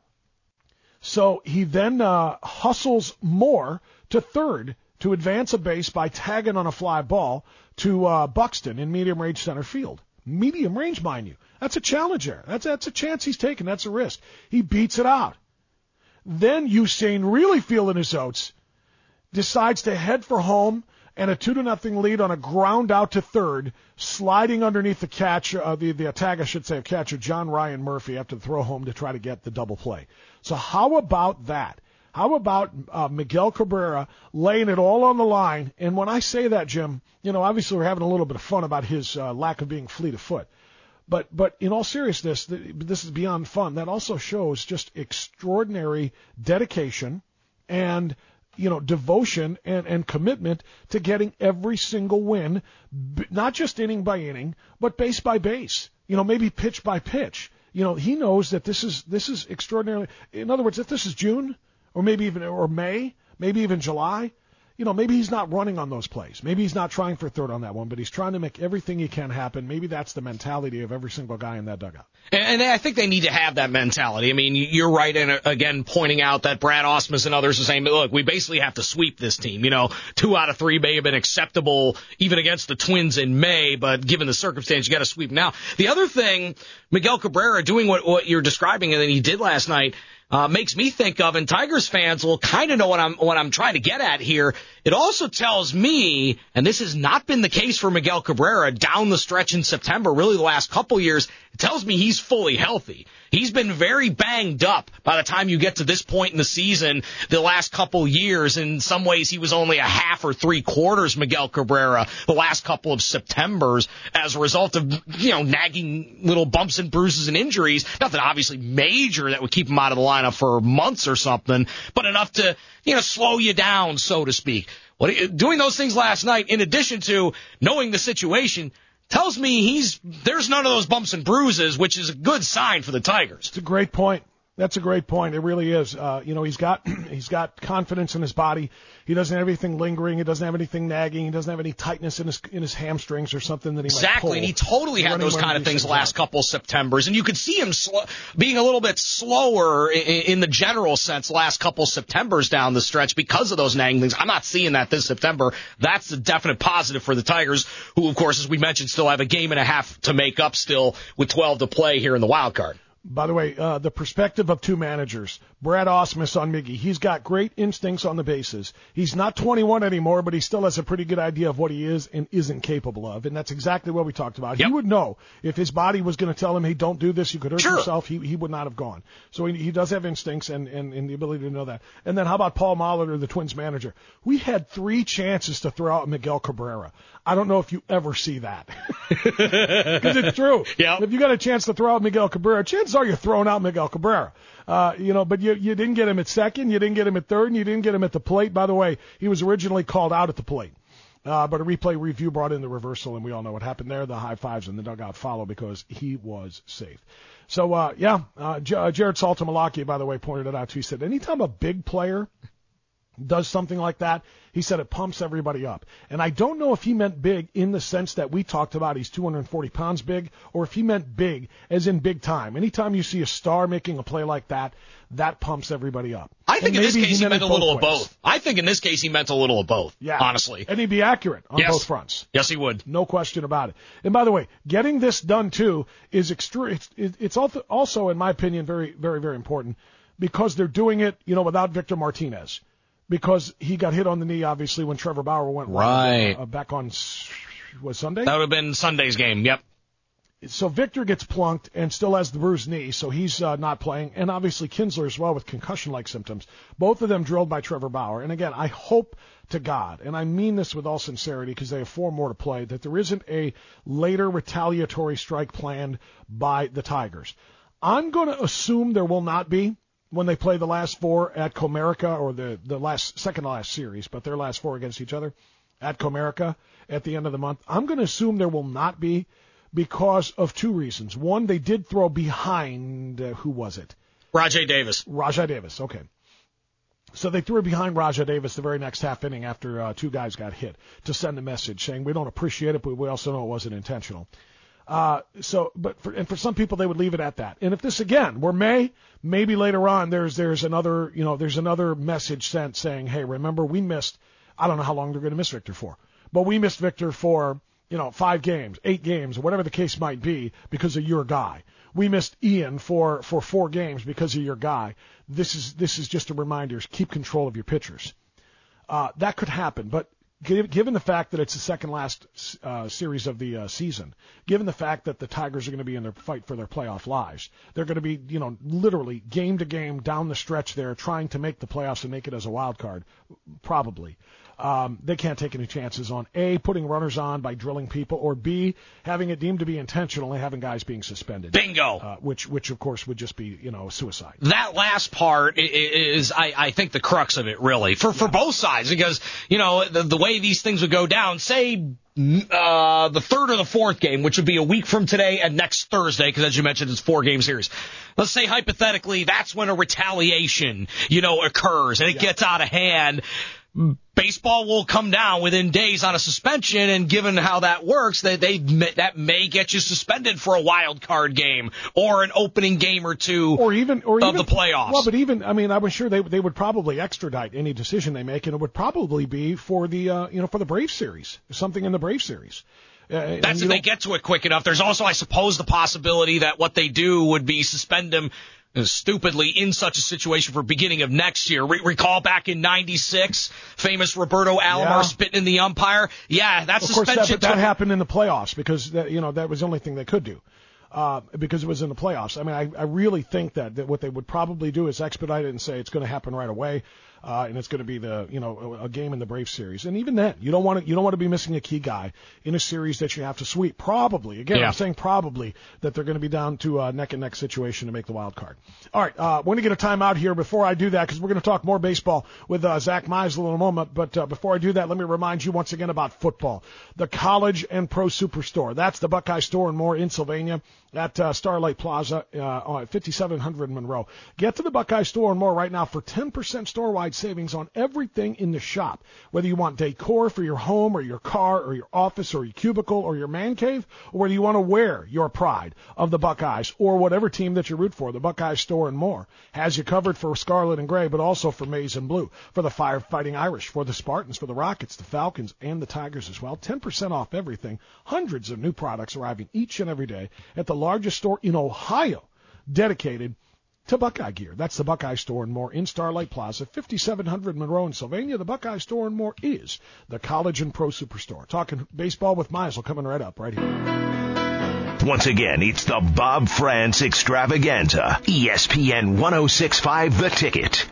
So he then uh, hustles more to third to advance a base by tagging on a fly ball to uh, Buxton in medium range center field. Medium range, mind you. That's a challenge there. That's, that's a chance he's taking. That's a risk. He beats it out. Then Usain, really feeling his oats, decides to head for home and a two to nothing lead on a ground out to third, sliding underneath the catch, uh, the the tag, I should say, of catcher John Ryan Murphy after the throw home to try to get the double play. So how about that? How about uh, Miguel Cabrera laying it all on the line? And when I say that, Jim, you know, obviously we're having a little bit of fun about his uh, lack of being fleet of foot. But but in all seriousness, this is beyond fun. That also shows just extraordinary dedication and, you know, devotion and, and commitment to getting every single win, not just inning by inning, but base by base, you know, maybe pitch by pitch. You know, he knows that this is this is extraordinarily. In other words, if this is June or maybe even or May, maybe even July, you know, maybe he's not running on those plays. Maybe he's not trying for third on that one, but he's trying to make everything he can happen. Maybe that's the mentality of every single guy in that dugout. And, and I think they need to have that mentality. I mean, you're right in, again, pointing out that Brad Ausmus and others are saying, look, we basically have to sweep this team. You know, two out of three may have been acceptable even against the Twins in May, but given the circumstance, you got to sweep now. The other thing, Miguel Cabrera doing what, what you're describing and that he did last night, Uh, makes me think of, and Tigers fans will kind of know what I'm what I'm trying to get at here. It also tells me, and this has not been the case for Miguel Cabrera down the stretch in September, really the last couple years, it tells me he's fully healthy. He's been very banged up by the time you get to this point in the season the last couple years. In some ways, he was only a half or three quarters Miguel Cabrera the last couple of Septembers as a result of, you know, nagging little bumps and bruises and injuries. Nothing obviously major that would keep him out of the lineup for months or something, but enough to, you know, slow you down, so to speak. What, doing those things last night, in addition to knowing the situation, tells me he's there's none of those bumps and bruises, which is a good sign for the Tigers. It's a great point. That's a great point. It really is. Uh, you know, he's got he's got confidence in his body. He doesn't have anything lingering. He doesn't have anything nagging. He doesn't have any tightness in his in his hamstrings or something that he exactly. might pull. And he totally had those kind of things the last couple of Septembers. And you could see him sl- being a little bit slower in, in the general sense the last couple of Septembers down the stretch because of those nagging things. I'm not seeing that this September. That's a definite positive for the Tigers, who, of course, as we mentioned, still have a game and a half to make up still with twelve to play here in the wild card. By the way, uh, the perspective of two managers, Brad Ausmus on Miggy. He's got great instincts on the bases. He's not twenty-one anymore, but he still has a pretty good idea of what he is and isn't capable of. And that's exactly what we talked about. Yep. He would know if his body was going to tell him, hey, don't do this, you could hurt sure. yourself, he he would not have gone. So he, he does have instincts and, and, and the ability to know that. And then how about Paul Molitor, the Twins manager? We had three chances to throw out Miguel Cabrera. I don't know if you ever see that. Because it's true. Yep. If you got a chance to throw out Miguel Cabrera, chances are you're throwing out Miguel Cabrera. Uh, you know, but you, you didn't get him at second, you didn't get him at third, and you didn't get him at the plate. By the way, he was originally called out at the plate. Uh, but a replay review brought in the reversal, and we all know what happened there. The high fives and the dugout follow because he was safe. So, uh, yeah, uh, J- uh, Jared Saltamalaki, by the way, pointed it out too. He said, anytime a big player does something like that, he said it pumps everybody up. And I don't know if he meant big in the sense that we talked about he's two hundred forty pounds big, or if he meant big as in big time. Anytime you see a star making a play like that, that pumps everybody up. I think and in this case he, he meant, meant a little ways. of both. I think in this case he meant a little of both, yeah. honestly. And he'd be accurate on yes. both fronts. Yes, he would. No question about it. And by the way, getting this done, too, is extreme. It's, it's also, in my opinion, very, very, very important because they're doing it, you know, without Victor Martinez. Because he got hit on the knee, obviously, when Trevor Bauer went right. uh, back on was Sunday. That would have been Sunday's game. Yep. So Victor gets plunked and still has the bruised knee, so he's uh, not playing. And obviously Kinsler as well with concussion-like symptoms. Both of them drilled by Trevor Bauer. And again, I hope to God, and I mean this with all sincerity because they have four more to play, that there isn't a later retaliatory strike planned by the Tigers. I'm going to assume there will not be when they play the last four at Comerica, or the, the last second to last series, but their last four against each other at Comerica at the end of the month. I'm going to assume there will not be because of two reasons. One, they did throw behind, uh, who was it? Rajai Davis. Rajai Davis, okay. So they threw behind Rajai Davis the very next half inning after uh, two guys got hit to send a message saying we don't appreciate it, but we also know it wasn't intentional. Uh, so, but for, and for some people, they would leave it at that. And if this again were May, maybe later on there's there's another you know there's another message sent saying, hey, remember we missed. I don't know how long they're going to miss Victor for, but we missed Victor for you know five games, eight games, or whatever the case might be because of your guy. We missed Ian for for four games because of your guy. This is this is just a reminder. Keep control of your pitchers. Uh, that could happen, but. Given the fact that it's the second last uh, series of the uh, season, given the fact that the Tigers are going to be in their fight for their playoff lives, they're going to be, you know, literally game to game down the stretch there trying to make the playoffs and make it as a wild card, probably. Um, they can't take any chances on A, putting runners on by drilling people, or B, having it deemed to be intentional and having guys being suspended. Bingo. Uh, which, which of course, would just be, you know, suicide. That last part is, I, I think, the crux of it, really, for, for both sides, because, you know, the, the way these things would go down, say, uh, the third or the fourth game, which would be a week from today and next Thursday, because as you mentioned, it's a four-game series. Let's say, hypothetically, that's when a retaliation, you know, occurs, and it yeah. gets out of hand. Baseball will come down within days on a suspension, and given how that works, they, they that may get you suspended for a wild card game or an opening game or two, or even or of even, the playoffs. Well, but even I mean, I was sure they they would probably extradite any decision they make, and it would probably be for the uh, you know for the Braves series, something in the Braves series. Uh, That's if they get to it quick enough. There's also, I suppose, the possibility that what they do would be suspend him stupidly in such a situation for beginning of next year. Re- recall back in ninety-six, famous Roberto Alomar yeah. spitting in the umpire. Yeah, that of suspension. Course that, but that took... happened in the playoffs because that, you know that was the only thing they could do. Uh, because it was in the playoffs. I mean, I, I really think that, that what they would probably do is expedite it and say it's going to happen right away, uh, and it's going to be the you know a, a game in the Braves series. And even then, you don't want to you don't want to be missing a key guy in a series that you have to sweep. Probably, again, yeah. I'm saying probably that they're going to be down to a neck and neck situation to make the wild card. All right, uh, we're going to get a timeout here before I do that because we're going to talk more baseball with uh, Zach Meisel in a moment. But uh, before I do that, let me remind you once again about football. The College and Pro Superstore. That's the Buckeye Store and more in Sylvania at uh, Starlight Plaza uh, at fifty-seven hundred Monroe. Get to the Buckeye Store and more right now for ten percent store-wide savings on everything in the shop. Whether you want decor for your home or your car or your office or your cubicle or your man cave, or whether you want to wear your pride of the Buckeyes or whatever team that you root for, the Buckeye Store and more has you covered for Scarlet and Gray, but also for Maize and Blue, for the Firefighting Irish, for the Spartans, for the Rockets, the Falcons, and the Tigers as well. ten percent off everything. Hundreds of new products arriving each and every day at the largest store in Ohio dedicated to Buckeye gear. That's the Buckeye Store and more in Starlight Plaza, fifty-seven hundred Monroe in Sylvania. The Buckeye Store and more is the College and Pro Superstore. Talking baseball with Meisel coming right up right here. Once again, it's the Bob France Extravaganza. E S P N one oh six point five The Ticket.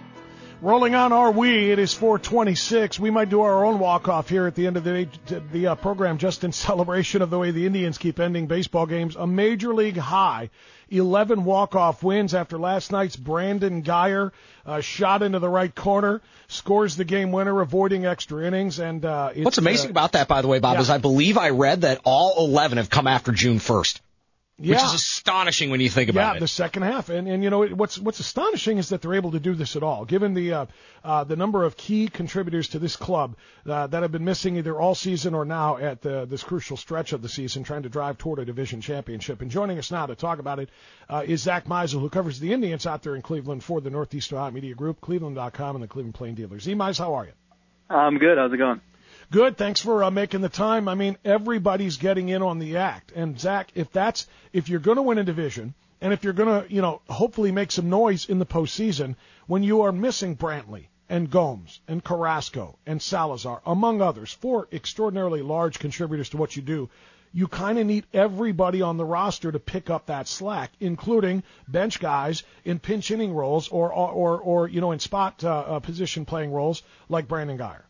Rolling on our we, it is four twenty-six. We might do our own walk-off here at the end of the, the uh, program just in celebration of the way the Indians keep ending baseball games. A Major League high, eleven walk-off wins after last night's Brandon Guyer uh, shot into the right corner, scores the game winner, avoiding extra innings. And uh, it's, What's amazing uh, about that, by the way, Bob, yeah. is I believe I read that all eleven have come after June first. Yeah. Which is astonishing when you think about yeah, it. Yeah, the second half. And, and you know, what's what's astonishing is that they're able to do this at all, given the uh, uh, the number of key contributors to this club uh, that have been missing either all season or now at the, this crucial stretch of the season, trying to drive toward a division championship. And joining us now to talk about it uh, is Zach Meisel, who covers the Indians out there in Cleveland for the Northeast Ohio Media Group, Cleveland dot com, and the Cleveland Plain Dealers. Z. Meis, how are you? I'm good. How's it going? Good. Thanks for uh, making the time. I mean, everybody's getting in on the act. And Zach, if that's if you're going to win a division, and if you're going to, you know, hopefully make some noise in the postseason, when you are missing Brantley and Gomes and Carrasco and Salazar, among others, four extraordinarily large contributors to what you do, you kind of need everybody on the roster to pick up that slack, including bench guys in pinch inning roles or or or, or you know in spot uh, uh, position playing roles like Brandon Guyer.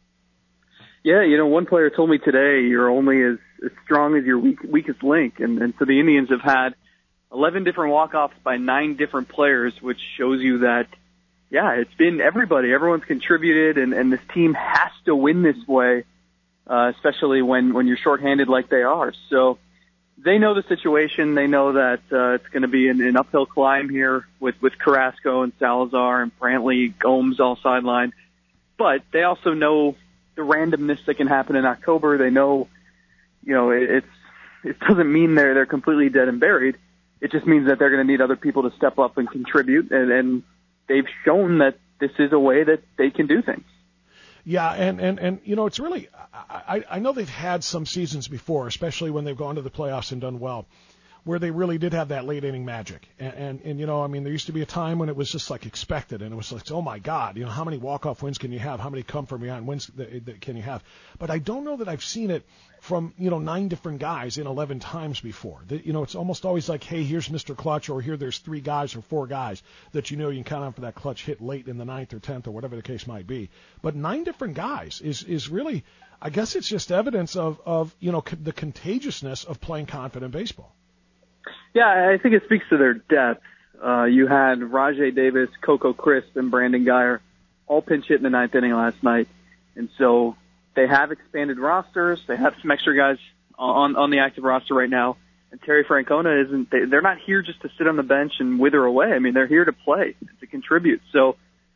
Yeah, you know, one player told me today you're only as, as strong as your weak, weakest link. And, and so the Indians have had eleven different walk-offs by nine different players, which shows you that, yeah, it's been everybody. Everyone's contributed, and, and this team has to win this way, uh, especially when, when you're shorthanded like they are. So they know the situation. They know that uh, it's going to be an, an uphill climb here with, with Carrasco and Salazar and Brantley, Gomes all sidelined. But they also know the randomness that can happen in October. They know, you know, it, it's it doesn't mean they're they're completely dead and buried. It just means that they're going to need other people to step up and contribute, and, and they've shown that this is a way that they can do things. Yeah, and, and, and you know, it's really, I, I know they've had some seasons before, especially when they've gone to the playoffs and done well, where they really did have that late inning magic. And, and, and, you know, I mean, there used to be a time when it was just like expected, and it was like, oh my God, you know, how many walk-off wins can you have? How many come from behind wins that, that can you have? But I don't know that I've seen it from, you know, nine different guys in eleven times before. The, you know, it's almost always like, hey, here's Mister Clutch, or here there's three guys or four guys that you know you can count on for that clutch hit late in the ninth or tenth or whatever the case might be. But nine different guys is, is really, I guess it's just evidence of, of you know, c- the contagiousness of playing confident baseball. Yeah, I think it speaks to their depth. Uh, you had Rajai Davis, Coco Crisp, and Brandon Guyer all pinch hit in the ninth inning last night. And so they have expanded rosters. They have some extra guys on, on the active roster right now. And Terry Francona isn't, they, they're not here just to sit on the bench and wither away. I mean, they're here to play, to contribute. So,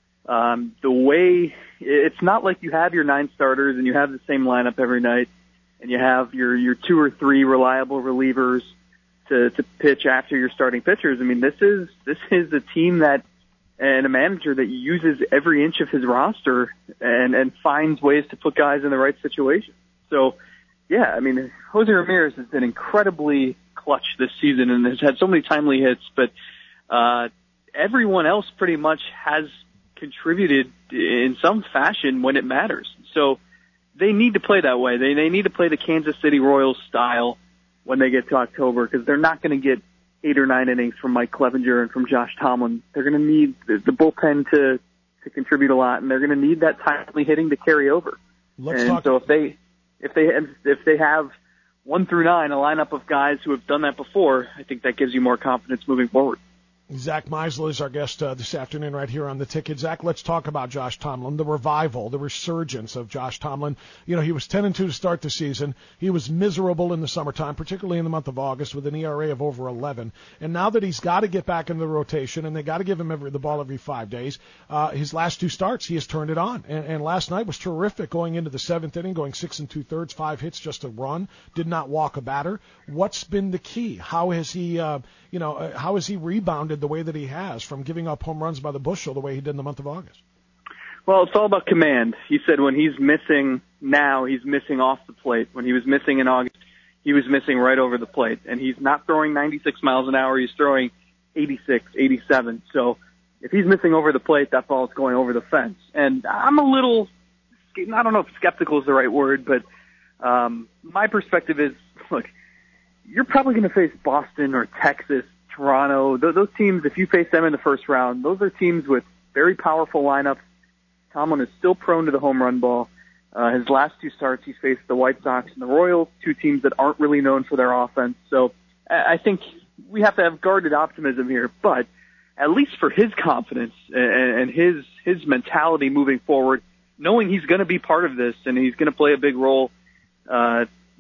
um, the way, it's not like you have your nine starters and you have the same lineup every night and you have your, your two or three reliable relievers to, to pitch after your starting pitchers. I mean, this is, this is a team that, and a manager that uses every inch of his roster and, and finds ways to put guys in the right situation. So, yeah, I mean, Jose Ramirez has been incredibly clutch this season and has had so many timely hits, but, uh, everyone else pretty much has contributed in some fashion when it matters. So they need to play that way. They, they need to play the Kansas City Royals style when they get to October, because they're not going to get eight or nine innings from Mike Clevenger and from Josh Tomlin. They're going to need the, the bullpen to, to contribute a lot, and they're going to need that timely hitting to carry over. Let's and talk. so if they, if they, if they have one through nine, a lineup of guys who have done that before, I think that gives you more confidence moving forward. Zach Meisel is our guest uh, this afternoon right here on The Ticket. Zach, let's talk about Josh Tomlin, the revival, the resurgence of Josh Tomlin. You know, he was ten and two to start the season. He was miserable in the summertime, particularly in the month of August, with an E R A of over eleven. And now that he's got to get back into the rotation, and they got to give him every, the ball every five days, uh, his last two starts, he has turned it on. And, and last night was terrific, going into the seventh inning, going six and two-thirds, five hits, just a run, did not walk a batter. What's been the key? How has he, uh, you know, uh, how has he rebounded the way that he has from giving up home runs by the bushel the way he did in the month of August? Well, it's all about command. He said when he's missing now, he's missing off the plate. When he was missing in August, he was missing right over the plate. And he's not throwing ninety-six miles an hour. He's throwing eighty-six, eighty-seven. So if he's missing over the plate, that ball is going over the fence. And I'm a little, I don't know if skeptical is the right word, but um, my perspective is, look, you're probably going to face Boston or Texas, Toronto. Those, those teams, if you face them in the first round, those are teams with very powerful lineups. Tomlin is still prone to the home run ball. Uh, his last two starts, he's faced the White Sox and the Royals, two teams that aren't really known for their offense. So I think we have to have guarded optimism here, but at least for his confidence and, and his, his mentality moving forward, knowing he's going to be part of this and he's going to play a big role, uh,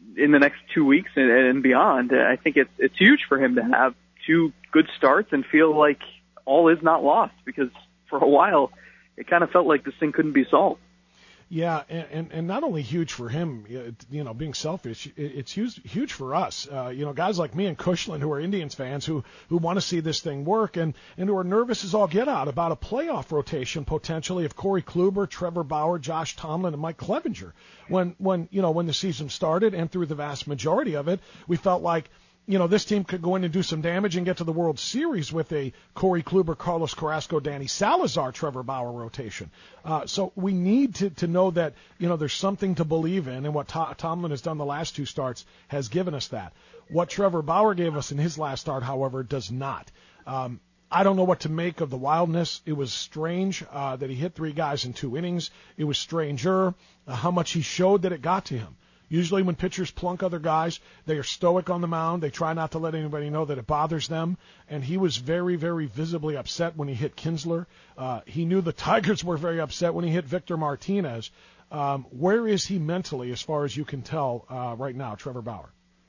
in the next two weeks and, and beyond. I think it's it's huge for him to have two good starts and feel like all is not lost, because for a while it kind of felt like this thing couldn't be solved. Yeah, and, and, and not only huge for him, you know, being selfish, it's huge, huge for us. Uh, you know, guys like me and Cushland, who are Indians fans, who, who want to see this thing work and, and who are nervous as all get out about a playoff rotation potentially of Corey Kluber, Trevor Bauer, Josh Tomlin, and Mike Clevenger. When, when you know, when the season started and through the vast majority of it, we felt like, you know, this team could go in and do some damage and get to the World Series with a Corey Kluber, Carlos Carrasco, Danny Salazar, Trevor Bauer rotation. Uh, so we need to, to know that, you know, there's something to believe in, and what to- Tomlin has done the last two starts has given us that. What Trevor Bauer gave us in his last start, however, does not. Um, I don't know what to make of the wildness. It was strange uh, that he hit three guys in two innings. It was stranger uh, how much he showed that it got to him. Usually when pitchers plunk other guys, they are stoic on the mound. They try not to let anybody know that it bothers them. And he was very, very visibly upset when he hit Kinsler. Uh, he knew the Tigers were very upset when he hit Victor Martinez. Um, where is he mentally, as far as you can tell uh, right now, Trevor Bauer?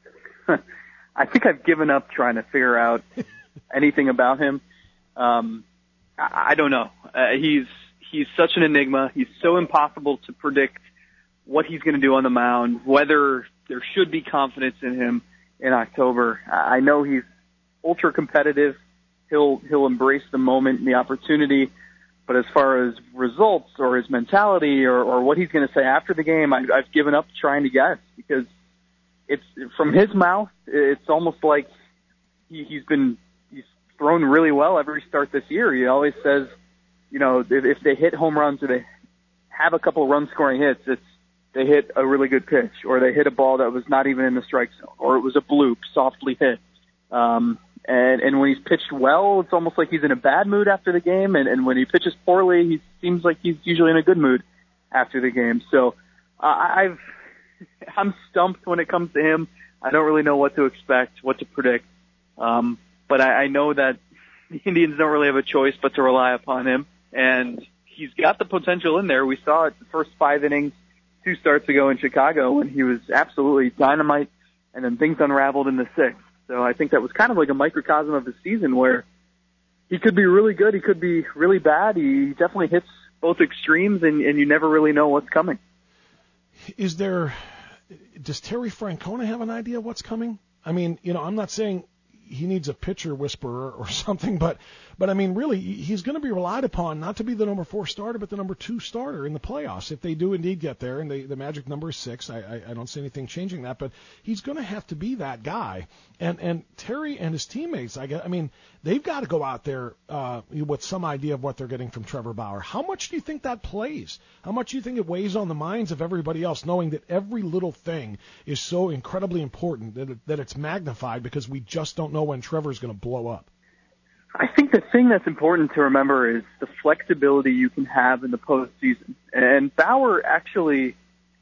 I think I've given up trying to figure out anything about him. Um, I, I don't know. Uh, he's he's such an enigma. He's so impossible to predict what he's going to do on the mound, whether there should be confidence in him in October. I know he's ultra competitive. He'll he'll embrace the moment and the opportunity. But as far as results or his mentality or, or what he's going to say after the game, I, I've given up trying to guess, because it's from his mouth. It's almost like he, he's been he's thrown really well every start this year. He always says, you know, if, if they hit home runs or they have a couple of run-scoring hits, it's they hit a really good pitch, or they hit a ball that was not even in the strike zone, or it was a bloop, softly hit. Um, and, and when he's pitched well, it's almost like he's in a bad mood after the game. And, and when he pitches poorly, he seems like he's usually in a good mood after the game. So uh, I've, I'm stumped when it comes to him. I don't really know what to expect, what to predict. Um, but I, I know that the Indians don't really have a choice but to rely upon him. And he's got the potential in there. We saw it the first five innings two starts ago in Chicago when he was absolutely dynamite, and then things unraveled in the sixth. So I think that was kind of like a microcosm of the season where he could be really good, he could be really bad. He definitely hits both extremes, and, and you never really know what's coming. Is there, does Terry Francona have an idea of what's coming? I mean, you know, I'm not saying he needs a pitcher whisperer or something, but, but I mean, really, he's going to be relied upon not to be the number four starter, but the number two starter in the playoffs. If they do indeed get there, and they, the magic number is six, I, I, I don't see anything changing that, but he's going to have to be that guy. And, and Terry and his teammates, I guess, I mean, they've got to go out there uh, with some idea of what they're getting from Trevor Bauer. How much do you think that plays? How much do you think it weighs on the minds of everybody else, knowing that every little thing is so incredibly important that, it, that it's magnified because we just don't know when Trevor's going to blow up? I think the thing that's important to remember is the flexibility you can have in the postseason. And Bauer actually,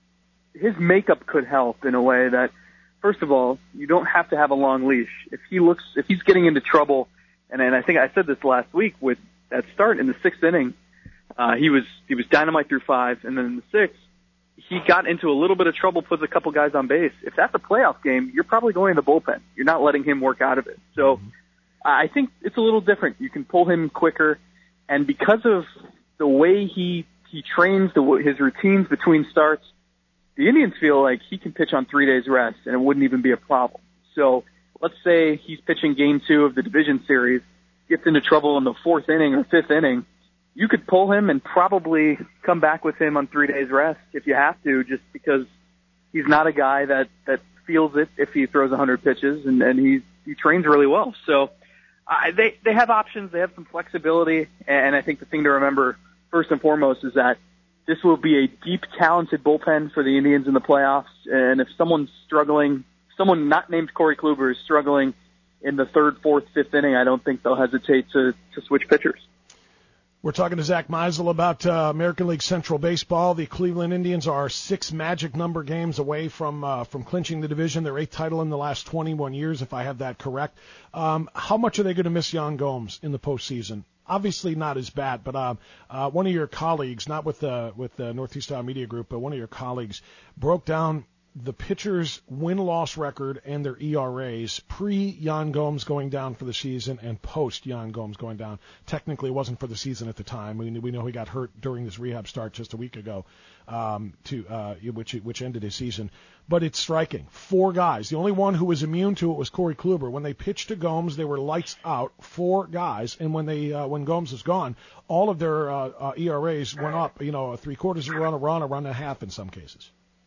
his makeup could help in a way that, first of all, you don't have to have a long leash. If he looks, if he's getting into trouble, and, and I think I said this last week with that start in the sixth inning, uh, he was he was dynamite through five, and then in the sixth, he got into a little bit of trouble, puts a couple guys on base. If that's a playoff game, you're probably going to the bullpen. You're not letting him work out of it. So mm-hmm. I think it's a little different. You can pull him quicker, and because of the way he he trains, the his routines between starts, the Indians feel like he can pitch on three days rest, and it wouldn't even be a problem. So let's say he's pitching game two of the division series, gets into trouble in the fourth inning or fifth inning. You could pull him and probably come back with him on three days rest if you have to, just because he's not a guy that, that feels it if he throws one hundred pitches, and, and he, he trains really well. So uh, they, they have options. They have some flexibility. And I think the thing to remember first and foremost is that this will be a deep, talented bullpen for the Indians in the playoffs. And if someone's struggling, someone not named Corey Kluber is struggling in the third, fourth, fifth inning, I don't think they'll hesitate to, to switch pitchers. We're talking to Zach Meisel about uh, American League Central Baseball. The Cleveland Indians are six magic number games away from uh, from clinching the division, their eighth title in the last twenty-one years, if I have that correct. Um, how much are they going to miss Yan Gomes in the postseason? Obviously not as bad, but uh, uh, one of your colleagues, not with the with the Northeast Ohio Media Group, but one of your colleagues broke down the pitchers' win-loss record and their E R As pre-Yan Gomes going down for the season and post-Yan Gomes going down. Technically, it wasn't for the season at the time. We, we know he got hurt during this rehab start just a week ago, um, to uh, which which ended his season. But it's striking. Four guys. The only one who was immune to it was Corey Kluber. When they pitched to Gomes, they were lights out. Four guys. And when they uh, when Gomes was gone, all of their uh, uh, E R As went up. You know, a three-quarters of a run, a run, a run and a half in some cases.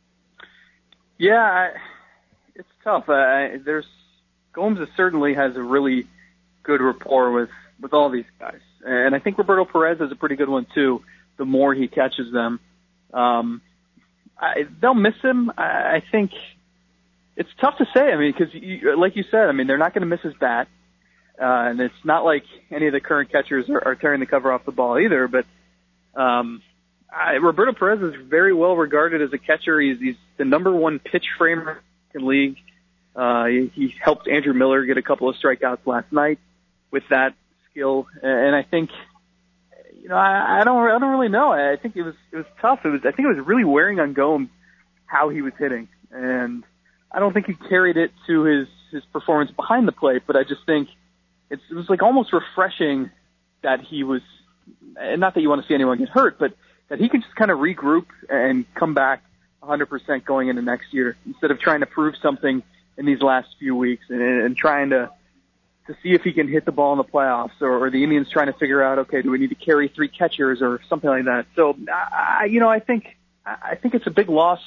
Yeah, I, it's tough. Uh, there's Gomes certainly has a really good rapport with, with all these guys, and I think Roberto Perez has a pretty good one too. The more he catches them, um, I, they'll miss him. I, I think it's tough to say. I mean, because like you said, I mean they're not going to miss his bat, uh, and it's not like any of the current catchers are, are tearing the cover off the ball either. But um, I, Roberto Perez is very well regarded as a catcher. He's, he's the number one pitch framer in the league. Uh, he, he helped Andrew Miller get a couple of strikeouts last night with that skill, and I think, you know, I, I don't, I don't really know. I think it was, it was tough. It was, I think it was really wearing on Gomes how he was hitting, and I don't think he carried it to his, his performance behind the plate. But I just think it's, it was like almost refreshing that he was, and not that you want to see anyone get hurt, but that he can just kind of regroup and come back one hundred percent going into next year instead of trying to prove something in these last few weeks and, and trying to to see if he can hit the ball in the playoffs, or, or the Indians trying to figure out, okay, do we need to carry three catchers or something like that. So, I, you know, I think I think it's a big loss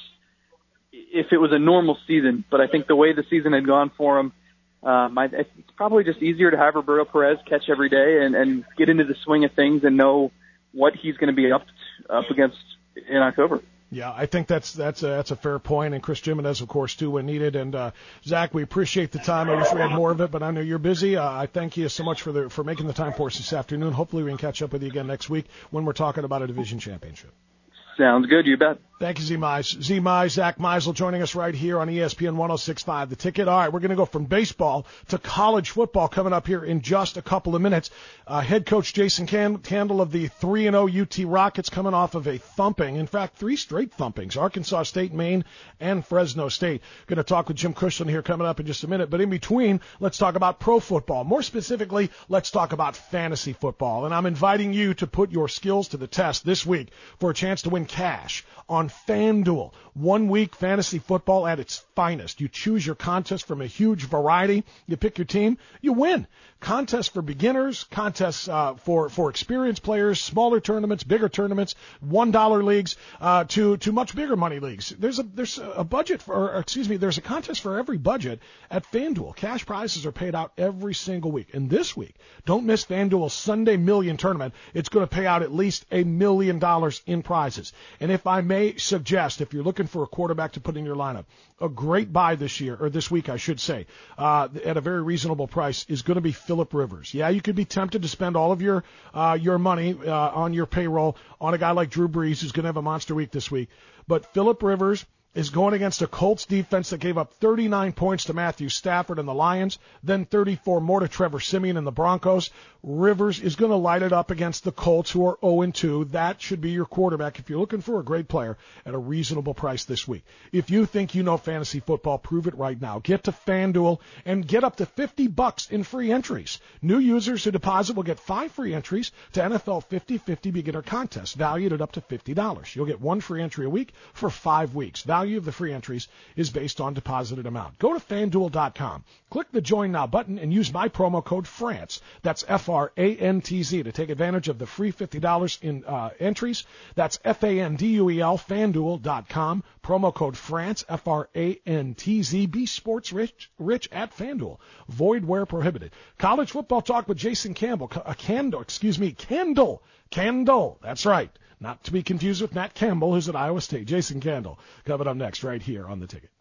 if it was a normal season, but I think the way the season had gone for him, um, I, it's probably just easier to have Roberto Perez catch every day and, and get into the swing of things and know what he's going to be up up against in October. Yeah, I think that's that's a, that's a fair point, and Chris Jimenez, of course, too, when needed. And uh, Zach, we appreciate the time. I wish we had more of it, but I know you're busy. Uh, I thank you so much for the for making the time for us this afternoon. Hopefully, we can catch up with you again next week when we're talking about a division championship. Sounds good, you bet. Thank you, Z Mize. Z Mize, Zach Meisel joining us right here on E S P N one oh six point five. The Ticket. All right, we're going to go from baseball to college football coming up here in just a couple of minutes. Uh, head coach Jason Candle of the three and oh U T Rockets coming off of a thumping. In fact, three straight thumpings. Arkansas State, Maine, and Fresno State. Going to talk with Jim Cushlan here coming up in just a minute. But in between, let's talk about pro football. More specifically, let's talk about fantasy football. And I'm inviting you to put your skills to the test this week for a chance to win cash on FanDuel. One week fantasy football at its finest. You choose your contest from a huge variety. You pick your team, you win. Contests for beginners, contests uh, for for experienced players, smaller tournaments, bigger tournaments, one dollar leagues, uh, to to much bigger money leagues. There's a there's a budget for, or excuse me, there's a contest for every budget at FanDuel. Cash prizes are paid out every single week. And this week, don't miss FanDuel's Sunday Million Tournament. It's going to pay out at least a million dollars in prizes. And if I may suggest, if you're looking for a quarterback to put in your lineup, a great buy this year, or this week, I should say, uh, at a very reasonable price is going to be Phillip Rivers. Yeah, you could be tempted to spend all of your uh, your money uh, on your payroll on a guy like Drew Brees, who's going to have a monster week this week. But Phillip Rivers is going against a Colts defense that gave up thirty-nine points to Matthew Stafford and the Lions, then thirty-four more to Trevor Siemian and the Broncos. Rivers is going to light it up against the Colts, who are oh and two. That should be your quarterback if you're looking for a great player at a reasonable price this week. If you think you know fantasy football, prove it right now. Get to FanDuel and get up to fifty bucks in free entries. New users who deposit will get five free entries to N F L fifty fifty beginner contest, valued at up to fifty dollars. You'll get one free entry a week for five weeks. Value of the free entries is based on deposited amount. Go to FanDuel dot com. Click the Join Now button and use my promo code France. That's F R A N T Z to take advantage of the free fifty dollars in uh, entries. That's F A N D U E L, FanDuel dot com. Promo code France, F R A N T Z. Be sports rich, rich at FanDuel. Void where prohibited. College football talk with Jason Campbell. A Candle, excuse me, Kendall. Kendall. That's right. Not to be confused with Matt Campbell, who's at Iowa State. Jason Candle coming up next right here on The Ticket.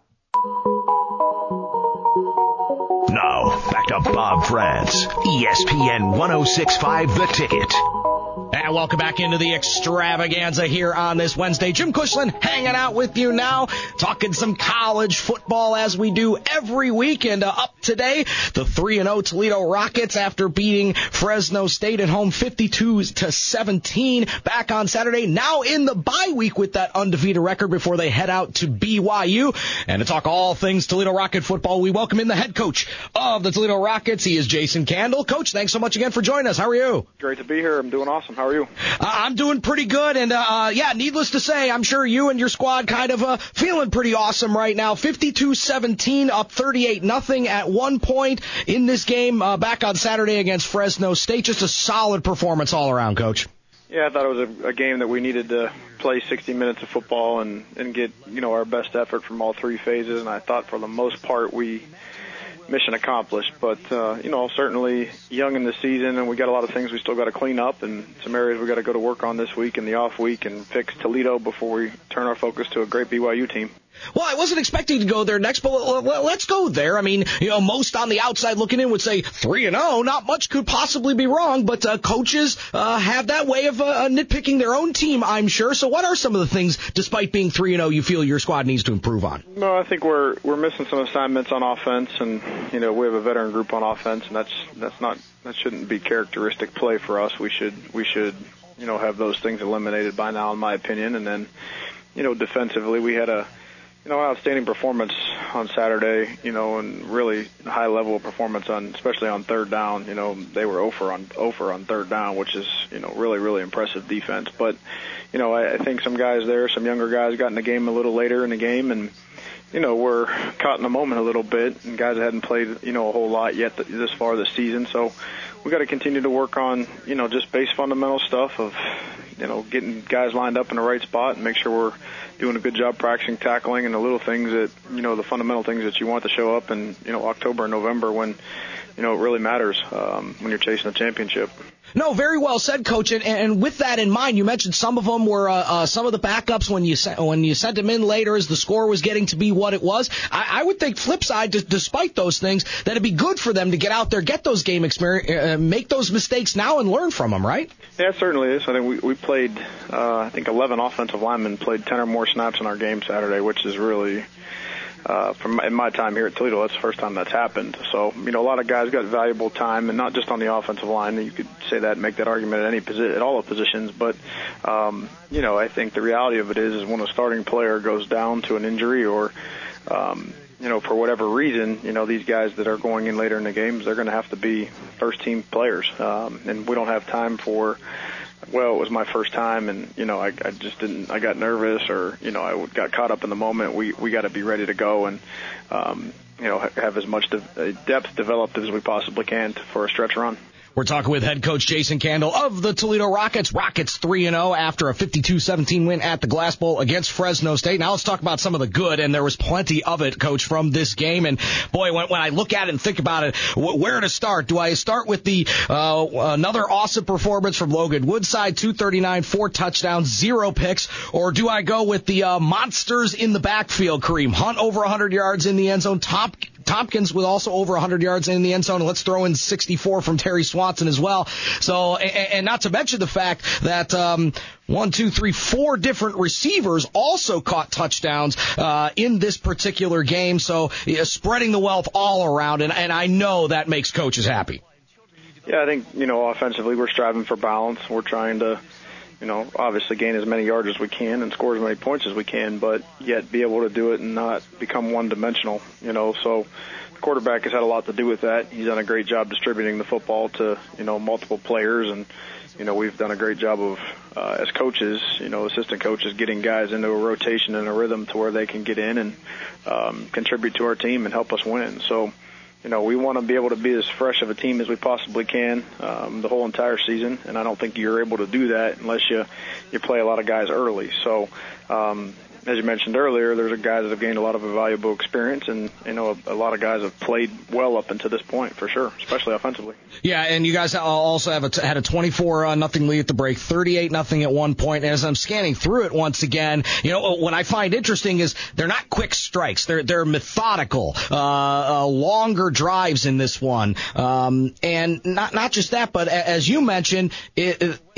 Now, back to Bob France, E S P N one oh six point five The Ticket. And welcome back into the extravaganza here on this Wednesday. Jim Cushlan hanging out with you now, talking some college football as we do every week. And uh, up today. The three and oh Toledo Rockets, after beating Fresno State at home fifty-two to seventeen back on Saturday, now in the bye week with that undefeated record before they head out to B Y U. And to talk all things Toledo Rocket football, we welcome in the head coach of the Toledo Rockets. He is Jason Candle. Coach, thanks so much again for joining us. How are you? Great to be here. I'm doing awesome. How are you? Uh, I'm doing pretty good. And, uh, yeah, needless to say, I'm sure you and your squad kind of uh, feeling pretty awesome right now. fifty-two seventeen, up thirty-eight nothing at one point in this game uh, back on Saturday against Fresno State. Just a solid performance all around, Coach. Yeah, I thought it was a, a game that we needed to play sixty minutes of football and, and get, you know, our best effort from all three phases. And I thought for the most part we mission accomplished. But, uh, you know, certainly young in the season, and we got a lot of things we still got to clean up and some areas we got to go to work on this week and the off week and fix Toledo before we turn our focus to a great B Y U team. Well, I wasn't expecting to go there next, but let's go there. I mean, you know, most on the outside looking in would say three and oh. Not much could possibly be wrong, but uh, coaches uh, have that way of uh, nitpicking their own team, I'm sure. So what are some of the things, despite being three and oh, you feel your squad needs to improve on? No, I think we're we're missing some assignments on offense, and you know we have a veteran group on offense, and that's that's not that shouldn't be characteristic play for us. We should we should you know have those things eliminated by now, in my opinion. And then you know defensively, we had a You know, outstanding performance on Saturday, you know, and really high level of performance on, especially on third down. You know, they were over on over on third down, which is, you know, really, really impressive defense. But, you know, I, I think some guys there, some younger guys got in the game a little later in the game and, you know, were caught in the moment a little bit, and guys that hadn't played, you know, a whole lot yet th- this far this season. So we got to continue to work on, you know, just base fundamental stuff of, you know, getting guys lined up in the right spot and make sure we're doing a good job practicing tackling and the little things that, you know, the fundamental things that you want to show up in, you know, October and November when, you know, it really matters um, when you're chasing a championship. No, very well said, Coach. And, and with that in mind, you mentioned some of them were uh, uh, some of the backups when you sent, when you sent them in later as the score was getting to be what it was. I, I would think, flip side, d- despite those things, that it'd be good for them to get out there, get those game experience, uh, make those mistakes now, and learn from them, right? Yeah, it certainly is. I think we, we played, uh, I think eleven offensive linemen played ten or more snaps in our game Saturday, which is really. Uh, from in my time here at Toledo, that's the first time that's happened. So, you know, a lot of guys got valuable time, and not just on the offensive line. You could say that and make that argument at any posi- at all the positions. But, um, you know, I think the reality of it is, is when a starting player goes down to an injury or, um, you know, for whatever reason, you know, these guys that are going in later in the games, they're going to have to be first-team players. Um, and we don't have time for, well, it was my first time, and, you know, I, I just didn't, I got nervous or, you know, I got caught up in the moment. We, we got to be ready to go and, um, you know, have as much de- depth developed as we possibly can to, for a stretch run. We're talking with head coach Jason Candle of the Toledo Rockets. Rockets three and oh after a fifty-two seventeen win at the Glass Bowl against Fresno State. Now let's talk about some of the good, and there was plenty of it, Coach, from this game. And, boy, when, when I look at it and think about it, wh- where to start? Do I start with the uh, another awesome performance from Logan Woodside, two thirty-nine, four touchdowns, zero picks, or do I go with the uh, monsters in the backfield, Kareem Hunt over one hundred yards in the end zone, Top Tompkins with also over one hundred yards in the end zone, and let's throw in sixty-four from Terry Swanson as well. So, and, and not to mention the fact that um, one, two, three, four different receivers also caught touchdowns uh, in this particular game. So, yeah, spreading the wealth all around, and, and I know that makes coaches happy. Yeah, I think, you know, offensively we're striving for balance. We're trying to, you know, obviously gain as many yards as we can and score as many points as we can, but yet be able to do it and not become one-dimensional, you know. So the quarterback has had a lot to do with that. He's done a great job distributing the football to, you know, multiple players, and, you know, we've done a great job of, uh, as coaches, you know, assistant coaches, getting guys into a rotation and a rhythm to where they can get in and um, contribute to our team and help us win. So, you know, we want to be able to be as fresh of a team as we possibly can um, the whole entire season, and I don't think you're able to do that unless you you play a lot of guys early. So, um, as you mentioned earlier, there's guys that have gained a lot of valuable experience, and, you know, a, a lot of guys have played well up until this point, for sure, especially offensively. Yeah, and you guys also have a, had a twenty-four nothing lead at the break, thirty-eight nothing at one point. And as I'm scanning through it once again, you know, what I find interesting is they're not quick strikes. They're they're methodical, uh, uh, longer drives in this one. Um, and not not just that, but as you mentioned, it,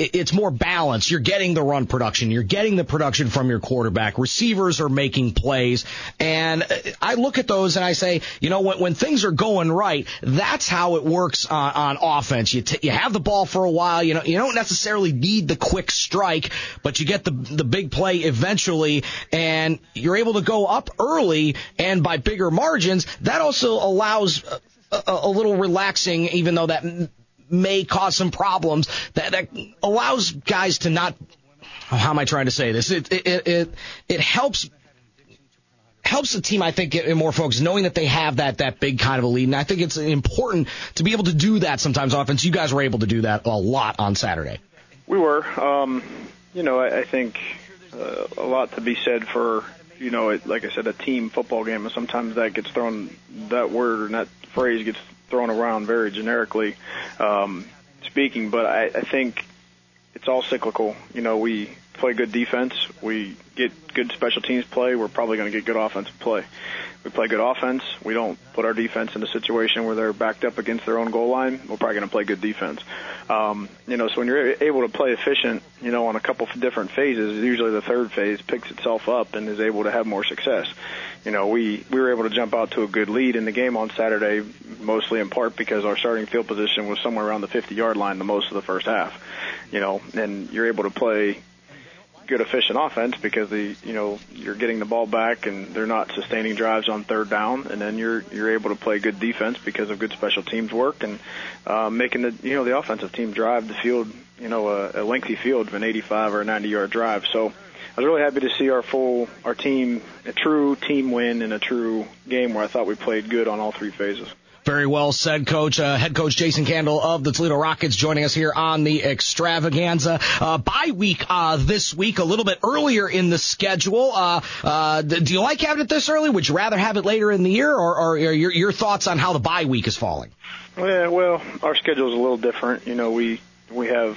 it's more balanced. You're getting the run production. You're getting the production from your quarterback. Receivers are making plays. And I look at those and I say, you know, when, when things are going right, that's how it works on, on offense. You, t- you have the ball for a while. You know, you don't necessarily need the quick strike, but you get the, the big play eventually, and you're able to go up early and by bigger margins. That also allows a, a, a little relaxing, even though that may cause some problems, that, that allows guys to not, oh, how am I trying to say this? It, it, it, it helps, helps the team, I think, get more focused, knowing that they have that, that big kind of a lead. And I think it's important to be able to do that sometimes offense. You guys were able to do that a lot on Saturday. We were, um, you know, I, I think uh, a lot to be said for, you know, it, like I said, a team football game, and sometimes that gets thrown, that word and that phrase gets thrown around very generically um, speaking, but I, I think it's all cyclical. You know, we play good defense, we get good special teams play, we're probably going to get good offensive play. We play good offense, we don't put our defense in a situation where they're backed up against their own goal line, we're probably going to play good defense. Um, you know, so when you're able to play efficient, you know, on a couple of different phases, usually the third phase picks itself up and is able to have more success. You know, we, we were able to jump out to a good lead in the game on Saturday, mostly in part because our starting field position was somewhere around the fifty-yard line the most of the first half. You know, and you're able to play good, efficient offense because the you know you're getting the ball back and they're not sustaining drives on third down, and then you're you're able to play good defense because of good special teams work and uh, making the you know the offensive team drive the field, you know, a, a lengthy field of an eighty-five or a ninety-yard drive. So I was really happy to see our full our team a true team win in a true game where I thought we played good on all three phases. Very well said, Coach. Uh, head coach Jason Candle of the Toledo Rockets joining us here on the Extravaganza. Uh, bye week uh, this week, a little bit earlier in the schedule. Uh, uh, do you like having it this early? Would you rather have it later in the year, or, or your, your thoughts on how the bye week is falling? Yeah, well, our schedule is a little different. You know, we we have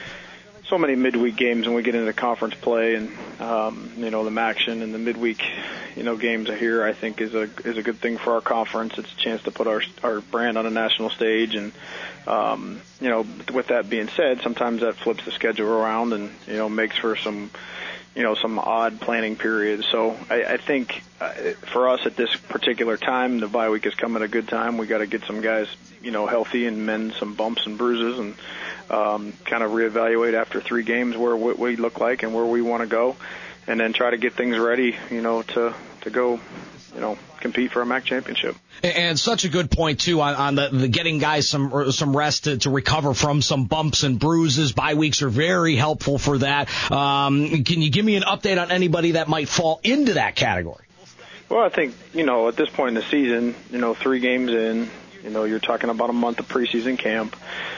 so many midweek games when we get into conference play, and um, you know the MACtion and the midweek, you know, games are here. I think is a is a good thing for our conference. It's a chance to put our our brand on a national stage, and um, you know, with that being said, sometimes that flips the schedule around and you know makes for some you know some odd planning periods. So I, I think uh, for us at this particular time, the bye week is coming at a good time. We got to get some guys you know healthy and mend some bumps and bruises and. Um, kind of reevaluate after three games where what we look like and where we want to go, and then try to get things ready, you know, to to go, you know, compete for a M A C championship. And such a good point too on, on the, the getting guys some some rest to, to recover from some bumps and bruises. Bye weeks are very helpful for that. Um, can you give me an update on anybody that might fall into that category? Well, I think you know at this point in the season, you know, three games in, you know, you're talking about a month of preseason camp.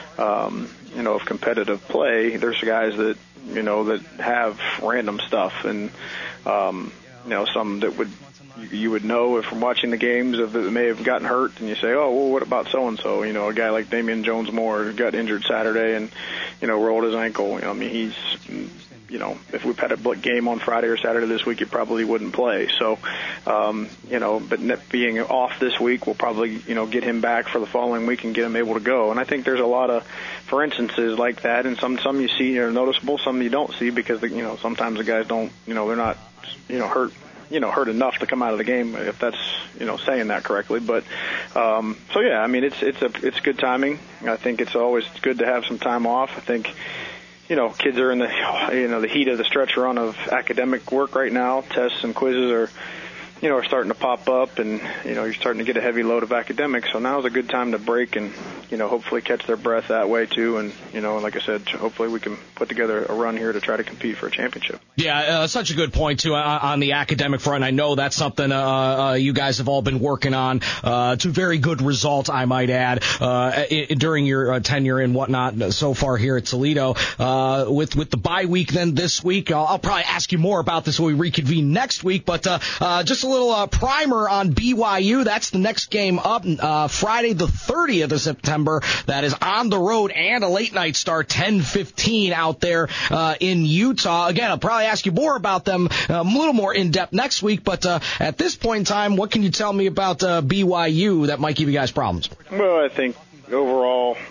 Um, you know, of competitive play, there's guys that, you know, that have random stuff and, um, you know, some that would, you would know from watching the games of that may have gotten hurt and you say, oh, well, what about so-and-so? You know, a guy like Damian Jones-Moore got injured Saturday and, you know, rolled his ankle. You know, I mean, he's, you know, if we had a game on Friday or Saturday this week, he probably wouldn't play. So, um, you know, but being off this week, we'll probably, you know, get him back for the following week and get him able to go. And I think there's a lot of, for instances like that, and some some you see are noticeable, some you don't see because, the, you know, sometimes the guys don't, you know, they're not, you know, hurt. you know, hurt enough to come out of the game, if that's, you know, saying that correctly. But, um, so yeah, I mean, it's, it's a, it's good timing. I think it's always good to have some time off. I think, you know, kids are in the, you know, the heat of the stretch run of academic work right now. Tests and quizzes are, you know, are starting to pop up and, you know, you're starting to get a heavy load of academics. So now's a good time to break and, you know, hopefully catch their breath that way too. And, you know, like I said, hopefully we can put together a run here to try to compete for a championship. Yeah, uh, such a good point too uh, on the academic front. I know that's something uh, uh, you guys have all been working on uh, to very good results, I might add, uh, I- during your uh, tenure and whatnot so far here at Toledo. Uh, with with the bye week then this week, I'll, I'll probably ask you more about this when we reconvene next week. But uh, uh, just a little uh, primer on B Y U. That's the next game up uh, Friday the thirtieth of September. That is on the road and a late night start, ten fifteen out there uh, in Utah. Again, I'll probably ask you more about them uh, a little more in depth next week. But uh, at this point in time, what can you tell me about uh, B Y U that might give you guys problems? Well, I think overall,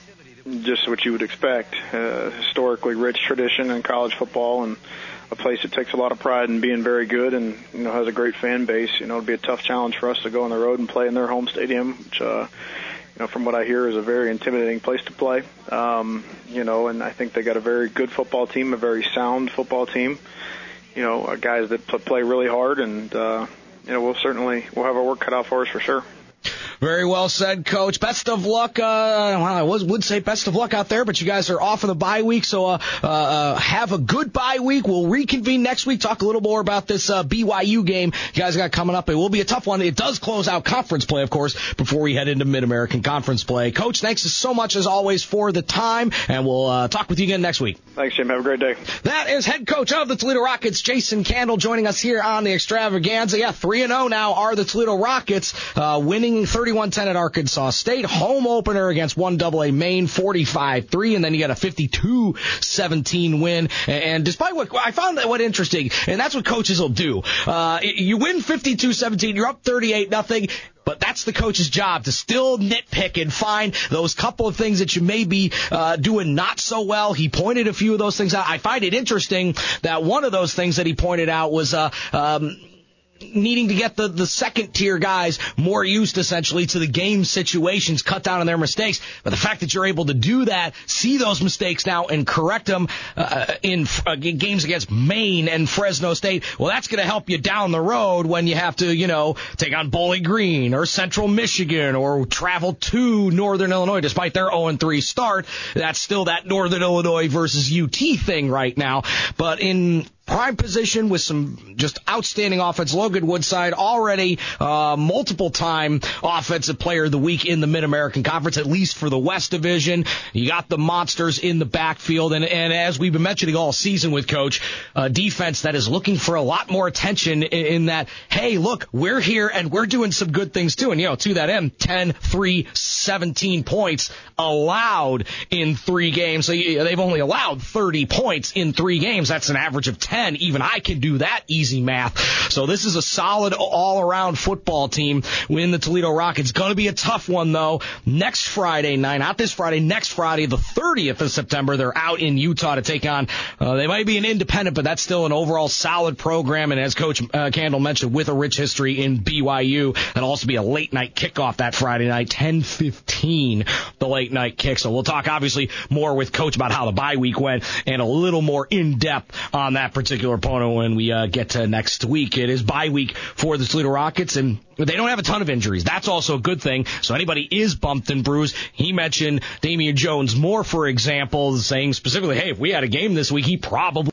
just what you would expect. Uh, historically rich tradition in college football, and a place that takes a lot of pride in being very good, and you know has a great fan base. You know, it'd be a tough challenge for us to go on the road and play in their home stadium, which, uh, you know, from what I hear, is a very intimidating place to play. Um, you know, and I think they got a very good football team, a very sound football team. You know, uh, guys that play really hard, and uh, you know, we'll certainly we'll have our work cut out for us for sure. Very well said, Coach. Best of luck. Uh, well, I was, would say best of luck out there, but you guys are off of the bye week, so uh, uh, have a good bye week. We'll reconvene next week, talk a little more about this uh, B Y U game you guys got coming up. It will be a tough one. It does close out conference play, of course, before we head into Mid-American Conference play. Coach, thanks so much, as always, for the time, and we'll uh, talk with you again next week. Thanks, Jim. Have a great day. That is head coach of the Toledo Rockets, Jason Candle, joining us here on the Extravaganza. Yeah, three and oh now are the Toledo Rockets, uh, winning thirty-one ten at Arkansas State. Home opener against one double A Maine, forty-five three, and then you got a fifty-two seventeen win. And despite what I found that what interesting, and that's what coaches will do. Uh, you win fifty-two seventeen, you're up thirty-eight nothing. But that's the coach's job, to still nitpick and find those couple of things that you may be uh, doing not so well. He pointed a few of those things out. I find it interesting that one of those things that he pointed out was uh, um, needing to get the, the second-tier guys more used, essentially, to the game situations, cut down on their mistakes. But the fact that you're able to do that, see those mistakes now, and correct them uh, in uh, games against Maine and Fresno State, well, that's going to help you down the road when you have to, you know, take on Bowling Green or Central Michigan or travel to Northern Illinois. Despite their oh and three start, that's still that Northern Illinois versus U T thing right now. But in prime position with some just outstanding offense. Logan Woodside, already uh, multiple-time Offensive Player of the Week in the Mid-American Conference, at least for the West Division. You got the monsters in the backfield, and, and as we've been mentioning all season with Coach, uh, defense that is looking for a lot more attention in, in that, hey, look, we're here, and we're doing some good things too. And, you know, to that end, ten, three, seventeen points allowed in three games. So you, they've only allowed thirty points in three games. That's an average of ten. Even I can do that easy math. So this is a solid all-around football team win the Toledo Rockets. Going to be a tough one, though. Next Friday night, not this Friday, next Friday, the thirtieth of September, they're out in Utah to take on, uh, they might be an independent, but that's still an overall solid program. And as Coach uh, Candle mentioned, with a rich history in B Y U, that'll also be a late-night kickoff that Friday night, ten fifteen, the late-night kick. So we'll talk, obviously, more with Coach about how the bye week went and a little more in-depth on that particular opponent when we uh, get to next week. It is bye week for the Toledo Rockets, and they don't have a ton of injuries. That's also a good thing. So anybody is bumped and bruised. He mentioned Damian Jones Moore, for example, saying specifically, hey, if we had a game this week, he probably